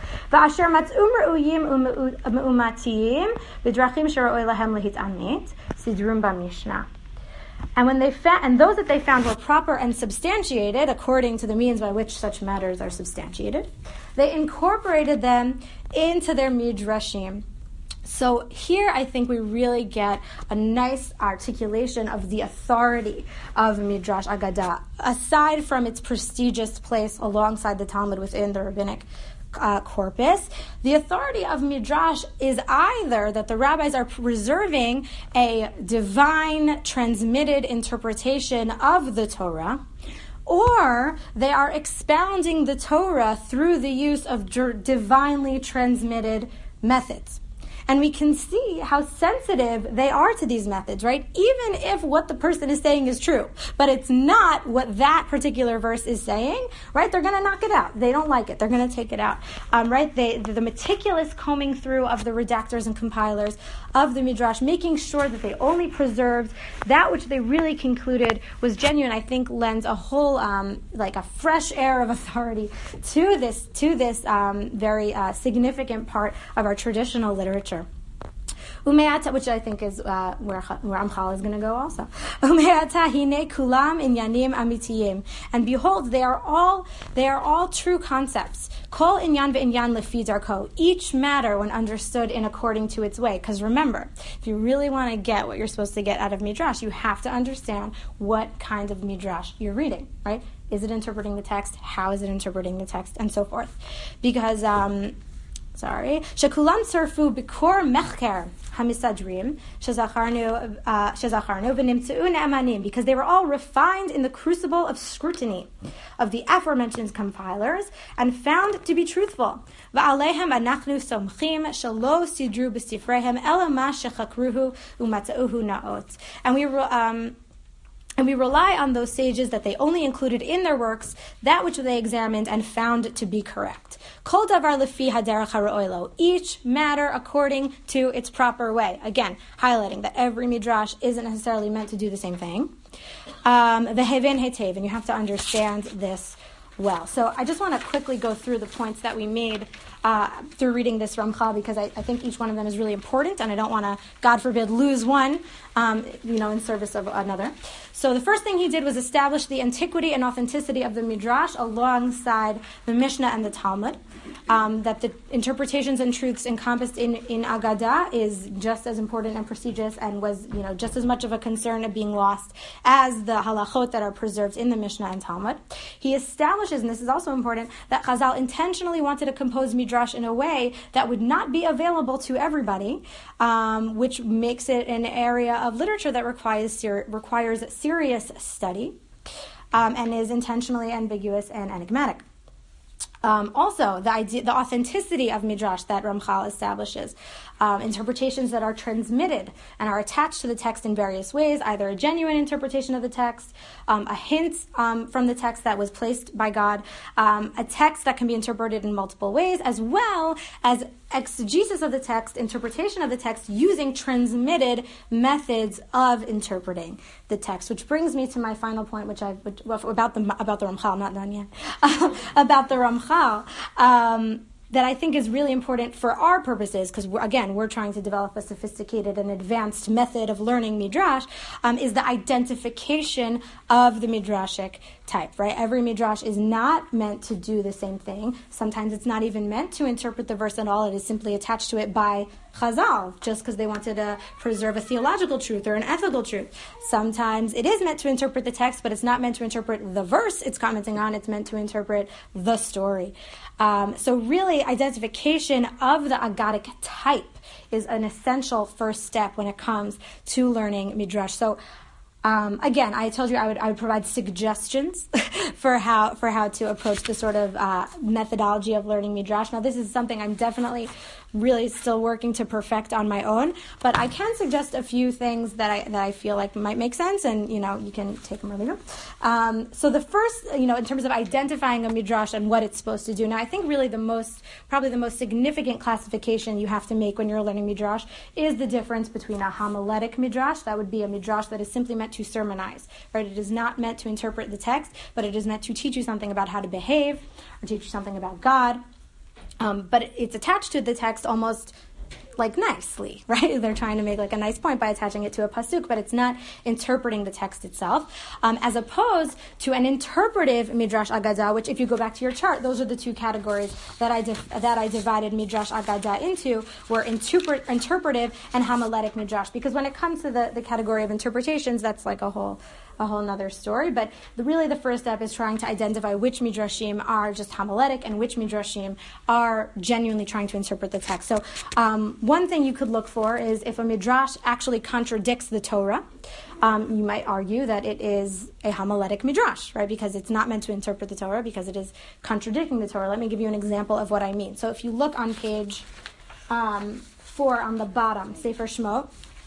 And when they fa- and those that they found were proper and substantiated according to the means by which such matters are substantiated, they incorporated them into their midrashim. So here I think we really get a nice articulation of the authority of Midrash Agadah, aside from its prestigious place alongside the Talmud within the rabbinic Uh, corpus. The authority of Midrash is either that the rabbis are preserving a divine transmitted interpretation of the Torah, or they are expounding the Torah through the use of divinely transmitted methods. And we can see how sensitive they are to these methods, right? Even if what the person is saying is true, but it's not what that particular verse is saying, right? They're going to knock it out. They don't like it. They're going to take it out, um, right? They, the meticulous combing through of the redactors and compilers of the Midrash, making sure that they only preserved that which they really concluded was genuine, I think lends a whole, um, like a fresh air of authority to this, to this um, very uh, significant part of our traditional literature. Umeata, which I think is uh, where where Amchal is going to go also. Umeata hine kulam inyanim amitiyim, and behold, they are all they are all true concepts. Kol inyan ve'inyan lefi darko. Each matter when understood in according to its way. Because remember, if you really want to get what you're supposed to get out of midrash, you have to understand what kind of midrash you're reading, right? Is it interpreting the text? How is it interpreting the text, and so forth? Because um, Sorry. Shekulam sarfu bikor mechker hamisadrim shezacharnu uh, shezacharnu v'nimtzeu ne'amanim, because they were all refined in the crucible of scrutiny of the aforementioned compilers and found to be truthful. Va'alehem anachnu somchim shelo sidru b'sifrehem ela ma shechakruhu u'matzeuhu na'ot. And we um. And we rely on those sages that they only included in their works that which they examined and found to be correct. Kol davar lefi haderech ha'ro'elo, each matter according to its proper way. Again, highlighting that every midrash isn't necessarily meant to do the same thing. Um, V'heven hetev, and you have to understand this well. So I just want to quickly go through the points that we made uh, through reading this Ramchal, because I, I think each one of them is really important, and I don't want to, God forbid, lose one, um, you know, in service of another. So the first thing he did was establish the antiquity and authenticity of the Midrash alongside the Mishnah and the Talmud. Um, that the interpretations and truths encompassed in, in Agadah is just as important and prestigious, and was, you know, just as much of a concern of being lost as the halachot that are preserved in the Mishnah and Talmud. He establishes, and this is also important, that Chazal intentionally wanted to compose Midrash in a way that would not be available to everybody, um, which makes it an area of literature that requires ser- requires serious study, um, and is intentionally ambiguous and enigmatic. Um, also, the idea, the authenticity of Midrash that Ramchal establishes, um, interpretations that are transmitted and are attached to the text in various ways, either a genuine interpretation of the text, um, a hint um, from the text that was placed by God, um, a text that can be interpreted in multiple ways, as well as exegesis of the text, interpretation of the text using transmitted methods of interpreting the text. Which brings me to my final point, which I which, well, about the about the Ramchal. I'm not done yet. about the Ramchal. Um, that I think is really important for our purposes, because, again, we're trying to develop a sophisticated and advanced method of learning Midrash, um, is the identification of the Midrashic type, right? Every Midrash is not meant to do the same thing. Sometimes it's not even meant to interpret the verse at all. It is simply attached to it by Chazal, just because they wanted to preserve a theological truth or an ethical truth. Sometimes it is meant to interpret the text, but it's not meant to interpret the verse it's commenting on. It's meant to interpret the story. Um, so really, identification of the Agadic type is an essential first step when it comes to learning Midrash. So Um, again, I told you I would I would provide suggestions for how for how to approach the sort of uh, methodology of learning Midrash. Now, this is something I'm definitely really still working to perfect on my own, but I can suggest a few things that I that I feel like might make sense, and you know you can take them or leave them. Um, so the first, you know, in terms of identifying a Midrash and what it's supposed to do. Now, I think really the most probably the most significant classification you have to make when you're learning Midrash is the difference between a homiletic Midrash, that would be a Midrash that is simply meant to sermonize, right? It is not meant to interpret the text, but it is meant to teach you something about how to behave or teach you something about God. Um, but it's attached to the text almost like nicely, right? They're trying to make like a nice point by attaching it to a pasuk, but it's not interpreting the text itself, um, as opposed to an interpretive Midrash Agadah, which if you go back to your chart, those are the two categories that I dif- that I divided Midrash Agadah into, were interpret- interpretive and homiletic Midrash. Because when it comes to the, the category of interpretations, that's like a whole a whole nother story, but the, really the first step is trying to identify which midrashim are just homiletic and which midrashim are genuinely trying to interpret the text. So um, one thing you could look for is if a midrash actually contradicts the Torah, um, you might argue that it is a homiletic midrash, right? Because it's not meant to interpret the Torah, because it is contradicting the Torah. Let me give you an example of what I mean. So if you look on page um, four on the bottom, Sefer Shemot,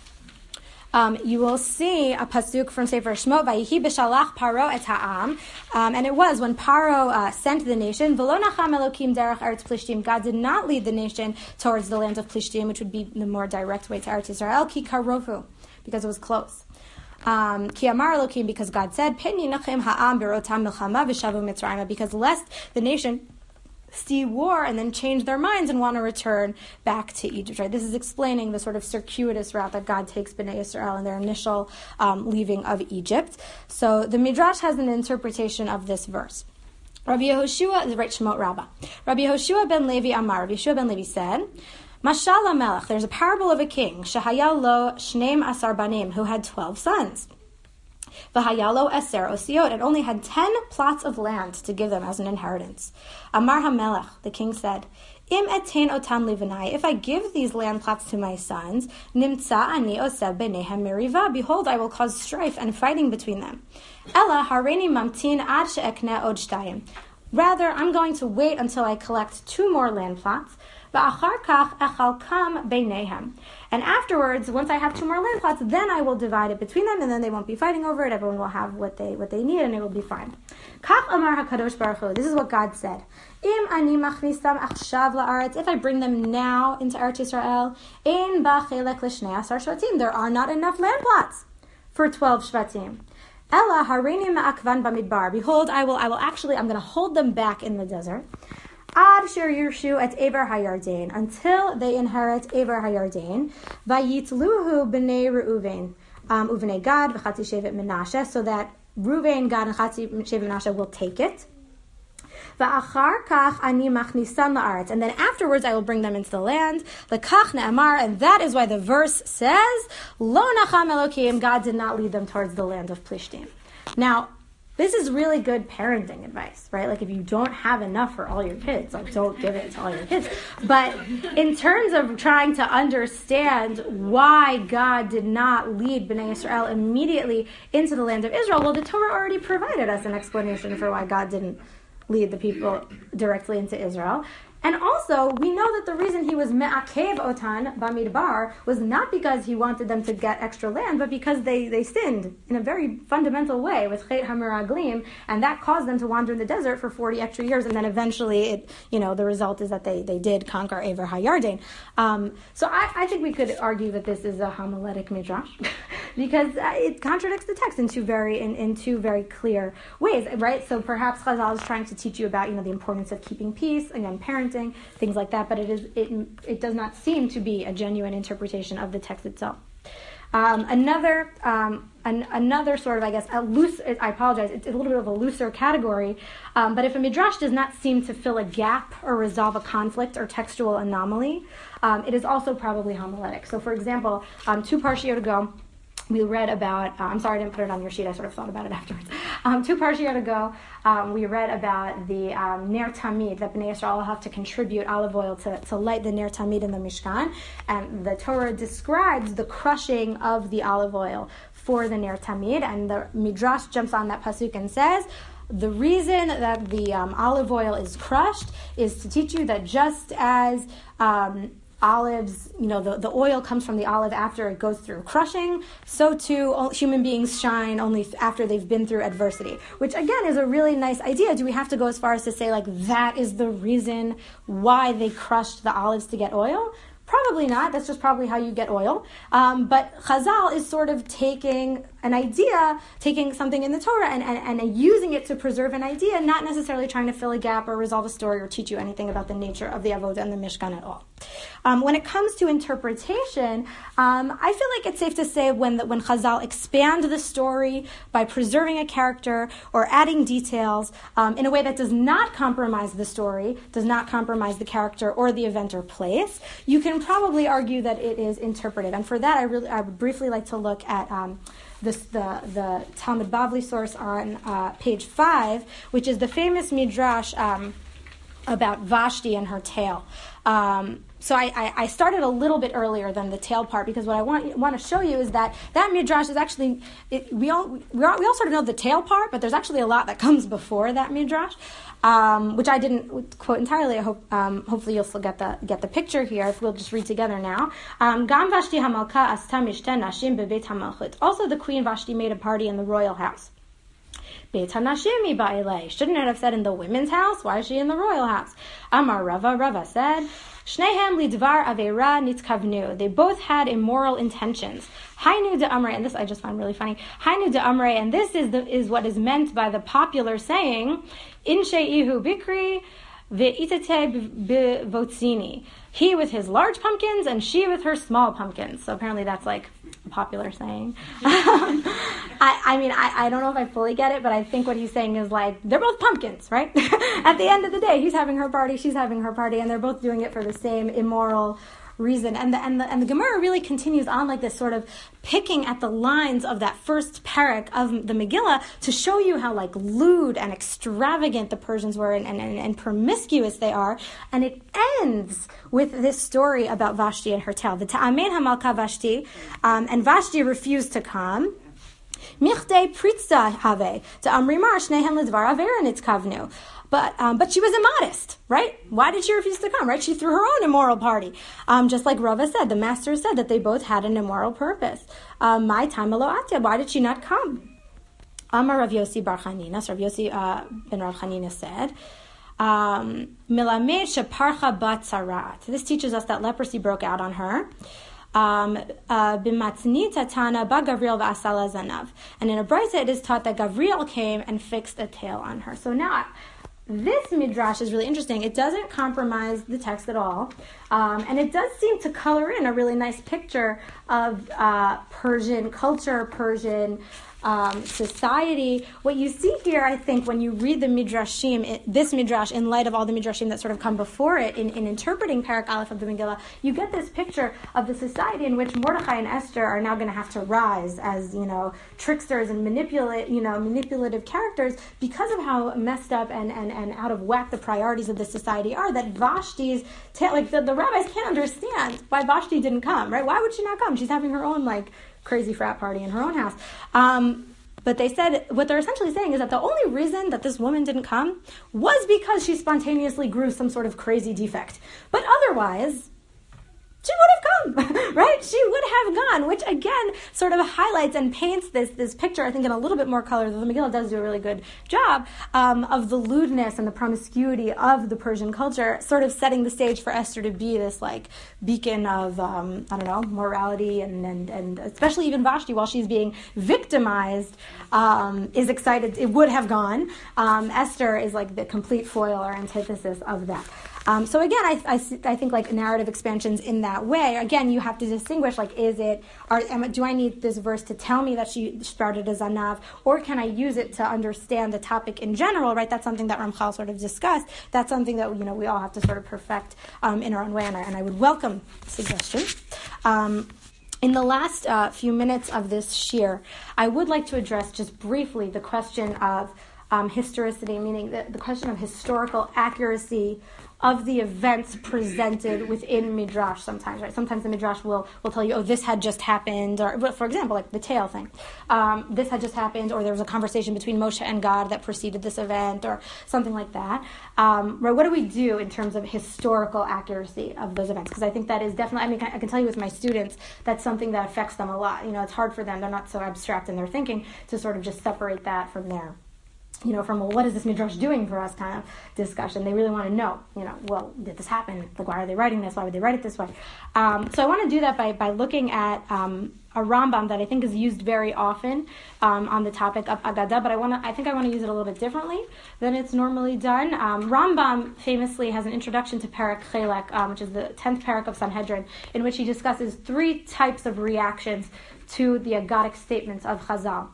Um, you will see a pasuk from Sefer Shemot, Vayihi b'shalach Paro et ha'am, um, and it was when Paro uh, sent the nation, V'lo nacham Elokim derech Eretz Plishtim, God did not lead the nation towards the land of Plishtim, which would be the more direct way to Eretz Israel, ki karovu, because it was close. Um, Ki amar Elokim, because God said, Penni nachem ha'am berotam milchama v'shavu Mitzrayim, because lest the nation see war and then change their minds and want to return back to Egypt. Right? This is explaining the sort of circuitous route that God takes Bnei Yisrael in their initial um, leaving of Egypt. So the Midrash has an interpretation of this verse. Rabbi Yehoshua, the right Shemot Rabbah. Rabbi Yehoshua ben Levi Amar, Rabbi Yehoshua ben Levi said, Mashal HaMelech, there's a parable of a king, Shehaya lo shneim asar banim, who had twelve sons. V'hayalo eser osiot, and only had ten plots of land to give them as an inheritance. Amar HaMelech, the king said, Im etain otam livanai, if I give these land plots to my sons, nimtza ani oseh b'neihem meriva, behold, I will cause strife and fighting between them. Ella hareini mamtin ad she'ekne od shtayim. Rather, I'm going to wait until I collect two more land plots. V'achar kach echalkam beinehem. And afterwards, once I have two more land plots, then I will divide it between them, and then they won't be fighting over it. Everyone will have what they what they need, and it will be fine. Kach amar hakadosh baruch hu. This is what God said. Im ani machnisam achshav la'aretz. If I bring them now into Eretz Yisrael, ein ba chelek l'shnei asar shvatim. There are not enough land plots for twelve shvatim. Ella hareini ma'akvan bamidbar. Behold, I will I will actually I'm going to hold them back in the desert. Ad shir yirshu et Eber hayardain, until they inherit Eber hayardain. Vayitluhu b'nei Reuven, um, uvnei Gad v'chatzi shevet Menashe, so that Reuven, Gad, and chatzi shevet Menashe will take it. Va'achar kach ani machnisan la'aretz, and then afterwards I will bring them into the land. Lekach ne'amar, and that is why the verse says, Lo nacham Elokim, God did not lead them towards the land of Plishtim. Now, this is really good parenting advice, right? Like, if you don't have enough for all your kids, like, don't give it to all your kids. But in terms of trying to understand why God did not lead Bnei Yisrael immediately into the land of Israel, well, the Torah already provided us an explanation for why God didn't lead the people directly into Israel. And also, we know that the reason he was me'akev otan bamidbar was not because he wanted them to get extra land, but because they, they sinned in a very fundamental way with chet hameraglim, and that caused them to wander in the desert for forty extra years, and then eventually, it, you know, the result is that they, they did conquer Ever Hayarden. Um, so I, I think we could argue that this is a homiletic midrash, because it contradicts the text in two very in, in two very clear ways, right? So perhaps Chazal is trying to teach you about, you know, the importance of keeping peace, again, parenting, things like that, but it is it it does not seem to be a genuine interpretation of the text itself. Um, another um, an, another sort of, I guess, a loose, I apologize, it's a little bit of a looser category, um, but if a midrash does not seem to fill a gap or resolve a conflict or textual anomaly, um, it is also probably homiletic. So, for example, um, two parshiot ago, we read about, uh, I'm sorry I didn't put it on your sheet, I sort of thought about it afterwards. Um, two parshiot ago, um, we read about the um, Ner Tamid, that Bnei Yisrael will have to contribute olive oil to, to light the Ner Tamid in the Mishkan. And the Torah describes the crushing of the olive oil for the Ner Tamid, and the Midrash jumps on that pasuk and says, the reason that the um, olive oil is crushed is to teach you that just as um, olives, you know, the, the oil comes from the olive after it goes through crushing, so too all human beings shine only after they've been through adversity, which again is a really nice idea. Do we have to go as far as to say, like, that is the reason why they crushed the olives to get oil? Probably not. That's just probably how you get oil. Um, but Chazal is sort of taking an idea, taking something in the Torah and, and, and using it to preserve an idea, not necessarily trying to fill a gap or resolve a story or teach you anything about the nature of the Avodah and the Mishkan at all. Um, when it comes to interpretation, um, I feel like it's safe to say when the, when Chazal expand the story by preserving a character or adding details um, in a way that does not compromise the story, does not compromise the character or the event or place, you can probably argue that it is interpretive. And for that, I really I would briefly like to look at um, this, the the Talmud Bavli source on uh, page five, which is the famous midrash um, about Vashti and her tail. Um, so I, I, I started a little bit earlier than the tail part, because what I want want to show you is that that midrash is actually, it, we all we all, we all sort of know the tail part, but there's actually a lot that comes before that midrash, um, which I didn't quote entirely. I hope um, hopefully you'll still get the get the picture here if we'll just read together now. Um, Gam Vashti Hamalka asta mishten nashim bebeit hamalchut. Also, the queen Vashti made a party in the royal house. Beit hanashim ba'ilei. Shouldn't it have said in the women's house? Why is she in the royal house? Amar Rava. Rava said, Shnehem lidvar aveira nitkavnu. They both had immoral intentions. Hainu de amre, and this I just find really funny. Hainu de amre, and this is the, is what is meant by the popular saying, In sheihu bikri ve'itate bevotzini. He with his large pumpkins and she with her small pumpkins. So apparently that's like a popular saying. I, I mean, I, I don't know if I fully get it, but I think what he's saying is like, they're both pumpkins, right? At the end of the day, he's having her party, she's having her party, and they're both doing it for the same immoral reason. And the, and the, and the Gemara really continues on like this, sort of picking at the lines of that first parak of the Megillah to show you how like lewd and extravagant the Persians were and, and, and promiscuous they are. And it ends with this story about Vashti and her tale. The Ta'amen HaMalka Vashti, um, and Vashti refused to come. Michte Pritza Have, to Amrimar Shnehem Lidvar Averin Itzkavnu. But um, but she was immodest, right? Why did she refuse to come, right? She threw her own immoral party. Um, just like Rava said, the master said that they both had an immoral purpose. Um, My time alo atya, why did she not come? Amar Rav Yossi Bar Chanina, so Rav Yossi uh, ben Rav Chanina said, Milamed sheparcha bat sarat. This teaches us that leprosy broke out on her. Um, uh, B'matznita tana ba Gavriel v'asala zanav. And in a brayta it is taught that Gavriel came and fixed a tail on her. So now, this midrash is really interesting. It doesn't compromise the text at all. Um, and it does seem to color in a really nice picture of uh, Persian culture, Persian um, society. What you see here, I think, when you read the midrashim, it, this midrash, in light of all the midrashim that sort of come before it, in, in interpreting Parak Aleph of the Megillah, you get this picture of the society in which Mordechai and Esther are now going to have to rise as, you know, tricksters and manipulate, you know, manipulative characters because of how messed up and, and, and out of whack the priorities of the society are. That Vashti's, ta- like the, the rabbis can't understand why Vashti didn't come, right? Why would she not come? She's having her own, like, crazy frat party in her own house. Um, but they said, what they're essentially saying is that the only reason that this woman didn't come was because she spontaneously grew some sort of crazy defect. But otherwise, she would have come, right? She would have gone, which again sort of highlights and paints this this picture, I think, in a little bit more color, though the Megillah does do a really good job, um, of the lewdness and the promiscuity of the Persian culture, sort of setting the stage for Esther to be this, like, beacon of, um, I don't know, morality, and, and, and especially even Vashti, while she's being victimized, um, is excited, it would have gone. Um, Esther is like the complete foil or antithesis of that. Um, so again, I, I, I think like narrative expansions in that way, again, you have to distinguish, like, is it, are, am, do I need this verse to tell me that she sprouted a zanav, or can I use it to understand the topic in general, right? That's something that Ramchal sort of discussed. That's something that, you know, we all have to sort of perfect um, in our own way, and I, and I would welcome suggestions. Um, In the last uh, few minutes of this shir, I would like to address just briefly the question of um, historicity, meaning the, the question of historical accuracy of the events presented within Midrash sometimes, right? Sometimes the Midrash will, will tell you, oh, this had just happened, or, for example, like the tail thing. Um, this had just happened, or there was a conversation between Moshe and God that preceded this event, or something like that. Um, right? What do we do in terms of historical accuracy of those events? Because I think that is definitely, I mean, I can tell you with my students, that's something that affects them a lot. You know, it's hard for them, they're not so abstract in their thinking, to sort of just separate that from their, you know, from, well, what is this midrash doing for us kind of discussion. They really want to know, you know, well, did this happen? Like, why are they writing this? Why would they write it this way? Um, so I want to do that by, by looking at um, a Rambam that I think is used very often um, on the topic of Agadah, but I want to, I think I want to use it a little bit differently than it's normally done. Um, Rambam famously has an introduction to Parak Chelek, um, which is the tenth Parak of Sanhedrin, in which he discusses three types of reactions to the Agadic statements of Chazal.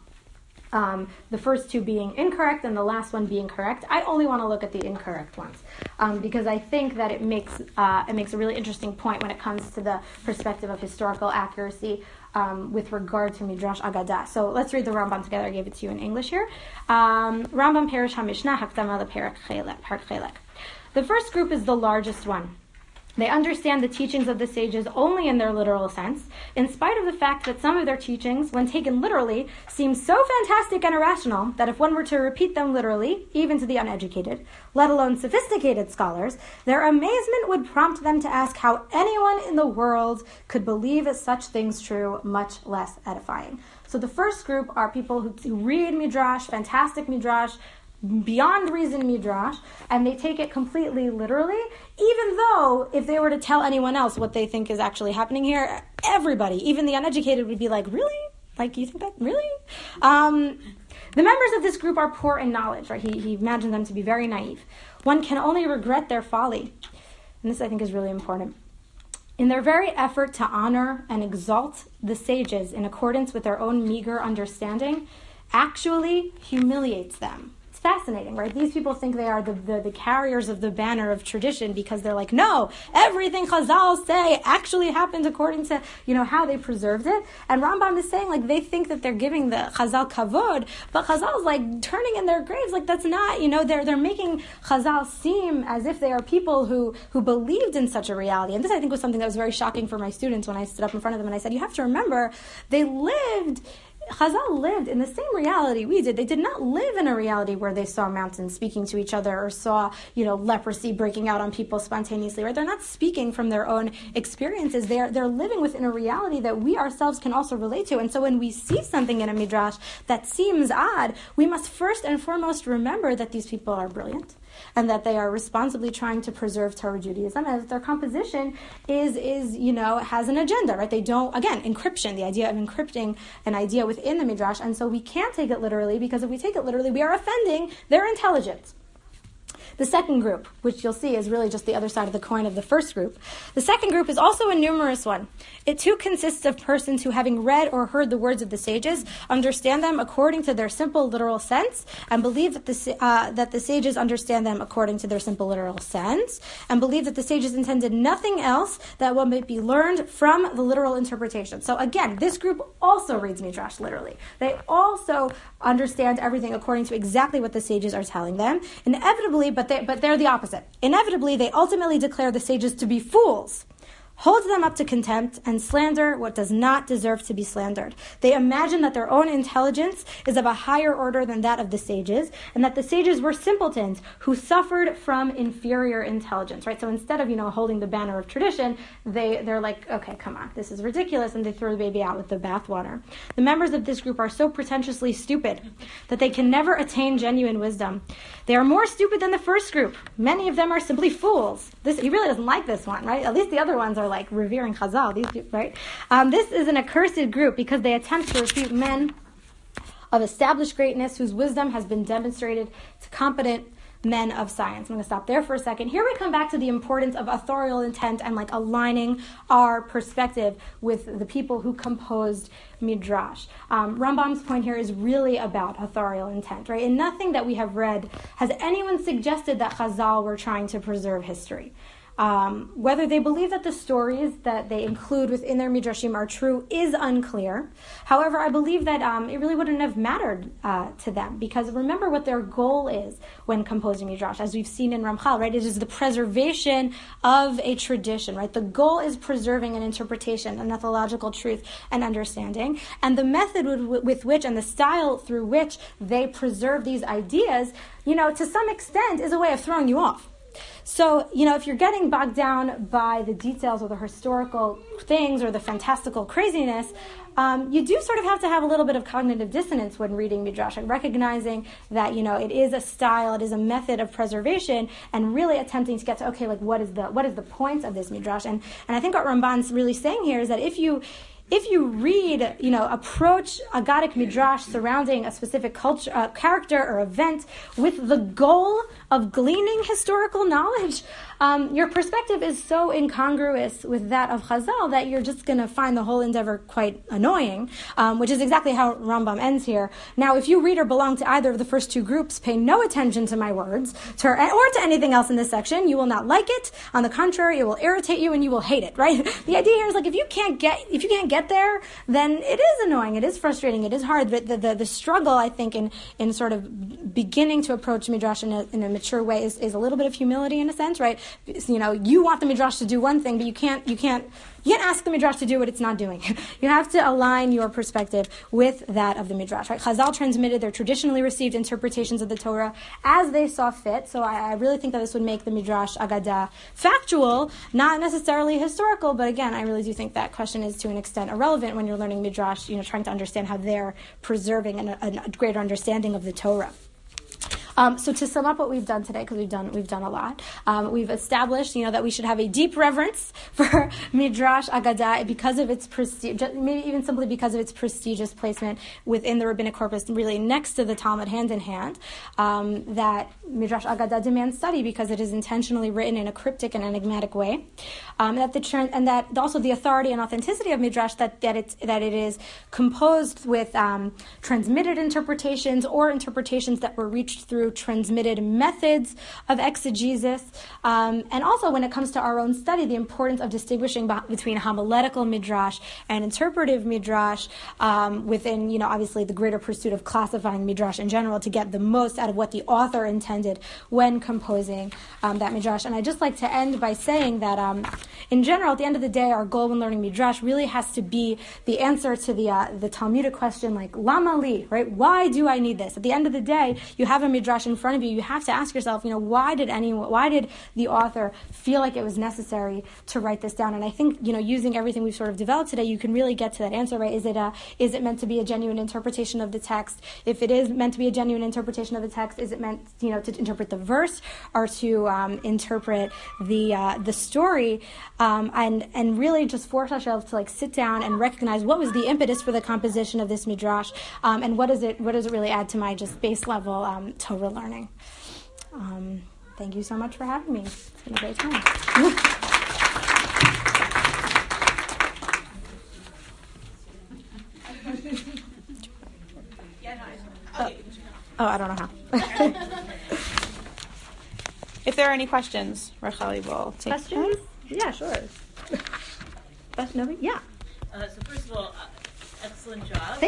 Um, the first two being incorrect and the last one being correct. I only want to look at the incorrect ones um, because I think that it makes uh, it makes a really interesting point when it comes to the perspective of historical accuracy um, with regard to Midrash Agadah. So let's read the Rambam together. I gave it to you in English here. Um, Rambam Perish HaMishnah Hakdama LePerak Chelek. The first group is the largest one. They understand the teachings of the sages only in their literal sense, in spite of the fact that some of their teachings, when taken literally, seem so fantastic and irrational that if one were to repeat them literally, even to the uneducated, let alone sophisticated scholars, their amazement would prompt them to ask how anyone in the world could believe such things true, much less edifying. So the first group are people who, who read Midrash, fantastic Midrash, beyond reason Midrash, and they take it completely literally, even though if they were to tell anyone else what they think is actually happening here, everybody, even the uneducated, would be like, really? Like, you think that? Really? Um, the members of this group are poor in knowledge, right? He, he imagined them to be very naive. One can only regret their folly. And this, I think, is really important. In their very effort to honor and exalt the sages in accordance with their own meager understanding, actually humiliates them. fascinating, right? These people think they are the, the, the carriers of the banner of tradition because they're like, no, everything Chazal say actually happened according to, you know, how they preserved it. And Rambam is saying, like, they think that they're giving the Chazal kavod, but Chazal's like turning in their graves. Like, that's not, you know, they're they're making Chazal seem as if they are people who, who believed in such a reality. And this, I think, was something that was very shocking for my students when I stood up in front of them and I said, you have to remember, they lived Chazal lived in the same reality we did. They did not live in a reality where they saw mountains speaking to each other or saw, you know, leprosy breaking out on people spontaneously, right? They're not speaking from their own experiences. They're they're living within a reality that we ourselves can also relate to. And so when we see something in a midrash that seems odd, we must first and foremost remember that these people are brilliant, and that they are responsibly trying to preserve Torah Judaism, and that their composition is, is, you know, has an agenda, right? They don't, again, encryption, the idea of encrypting an idea within the Midrash, and so we can't take it literally, because if we take it literally, we are offending their intelligence. The second group, which you'll see is really just the other side of the coin of the first group. The second group is also a numerous one. It too consists of persons who, having read or heard the words of the sages, understand them according to their simple literal sense, and believe that the, uh, that the sages understand them according to their simple literal sense, and believe that the sages intended nothing else that what might be learned from the literal interpretation. So again, this group also reads Midrash literally. They also understand everything according to exactly what the sages are telling them. Inevitably, but they, but they're the opposite. Inevitably, they ultimately declare the sages to be fools, hold them up to contempt, and slander what does not deserve to be slandered. They imagine that their own intelligence is of a higher order than that of the sages, and that the sages were simpletons who suffered from inferior intelligence, right? So instead of, you know, holding the banner of tradition, they, they're like, okay, come on, this is ridiculous, and they throw the baby out with the bathwater. The members of this group are so pretentiously stupid that they can never attain genuine wisdom. They are more stupid than the first group. Many of them are simply fools. This, he really doesn't like this one, right? At least the other ones are like revering Chazal, these, right? Um, this is an accursed group because they attempt to refute men of established greatness whose wisdom has been demonstrated to competent men of science. I'm going to stop there for a second. Here we come back to the importance of authorial intent and like aligning our perspective with the people who composed Midrash. Um, Rambam's point here is really about authorial intent, right? In nothing that we have read has anyone suggested that Chazal were trying to preserve history. Um, whether they believe that the stories that they include within their midrashim are true is unclear. However, I believe that um, it really wouldn't have mattered uh, to them, because remember what their goal is when composing midrash, as we've seen in Ramchal, right? It is the preservation of a tradition, right? The goal is preserving an interpretation, a methodological truth and understanding, and the method with, with which and the style through which they preserve these ideas, you know, to some extent is a way of throwing you off. So, you know, if you're getting bogged down by the details or the historical things or the fantastical craziness, um, you do sort of have to have a little bit of cognitive dissonance when reading Midrash and recognizing that, you know, it is a style, it is a method of preservation, and really attempting to get to, okay, like what is the what is the point of this Midrash? And and I think what Ramban's really saying here is that if you If you read, you know, approach a Aggadic Midrash surrounding a specific culture, uh, character or event with the goal of gleaning historical knowledge, um, your perspective is so incongruous with that of Chazal that you're just going to find the whole endeavor quite annoying, um, which is exactly how Rambam ends here. Now, if you read or belong to either of the first two groups, pay no attention to my words to, or to anything else in this section. You will not like it. On the contrary, it will irritate you and you will hate it, right? The idea here is like if you can't get, if you can't get there, then it is annoying, it is frustrating, it is hard. But the, the, the struggle, I think, in, in sort of beginning to approach Midrash in a, in a mature way is, is a little bit of humility in a sense, right? You know, you want the Midrash to do one thing, but you can't, you can't, you can't ask the Midrash to do what it's not doing. You have to align your perspective with that of the Midrash, right? Chazal transmitted their traditionally received interpretations of the Torah as they saw fit, so I, I really think that this would make the Midrash Agadah factual, not necessarily historical, but again, I really do think that question is to an extent irrelevant when you're learning Midrash, you know, trying to understand how they're preserving an, a, a greater understanding of the Torah. Um, so to sum up what we've done today, because we've done we've done a lot, um, we've established, you know, that we should have a deep reverence for Midrash Agadah because of its prestige, maybe even simply because of its prestigious placement within the rabbinic corpus, really next to the Talmud, hand in hand. Um, that Midrash Agadah demands study because it is intentionally written in a cryptic and enigmatic way. Um, that the and that also the authority and authenticity of Midrash, that that it's that it is composed with um, transmitted interpretations or interpretations that were reached through through transmitted methods of exegesis, um, and also when it comes to our own study, the importance of distinguishing b- between homiletical midrash and interpretive midrash um, within, you know, obviously the greater pursuit of classifying midrash in general to get the most out of what the author intended when composing um, that midrash. And I'd just like to end by saying that um, in general, at the end of the day, our goal when learning midrash really has to be the answer to the uh, the Talmudic question, like, lama li, right? Why do I need this? At the end of the day, you have a midrash in front of you. You have to ask yourself, you know, why did anyone, why did the author feel like it was necessary to write this down? And I think, you know, using everything we've sort of developed today, you can really get to that answer, right? Is it a, is it meant to be a genuine interpretation of the text? If it is meant to be a genuine interpretation of the text, is it meant, you know, to interpret the verse or to um, interpret the uh, the story? Um, and and really just force ourselves to like sit down and recognize what was the impetus for the composition of this midrash, um, and what does it what does it really add to my just base level um, Torah learning. Um, thank you so much for having me. It's been a great time. oh, oh, I don't know how. If there are any questions, Racheli will take Questions? them. Yeah, sure. But nobody? Yeah. Uh, so first of all, uh, excellent job. Thank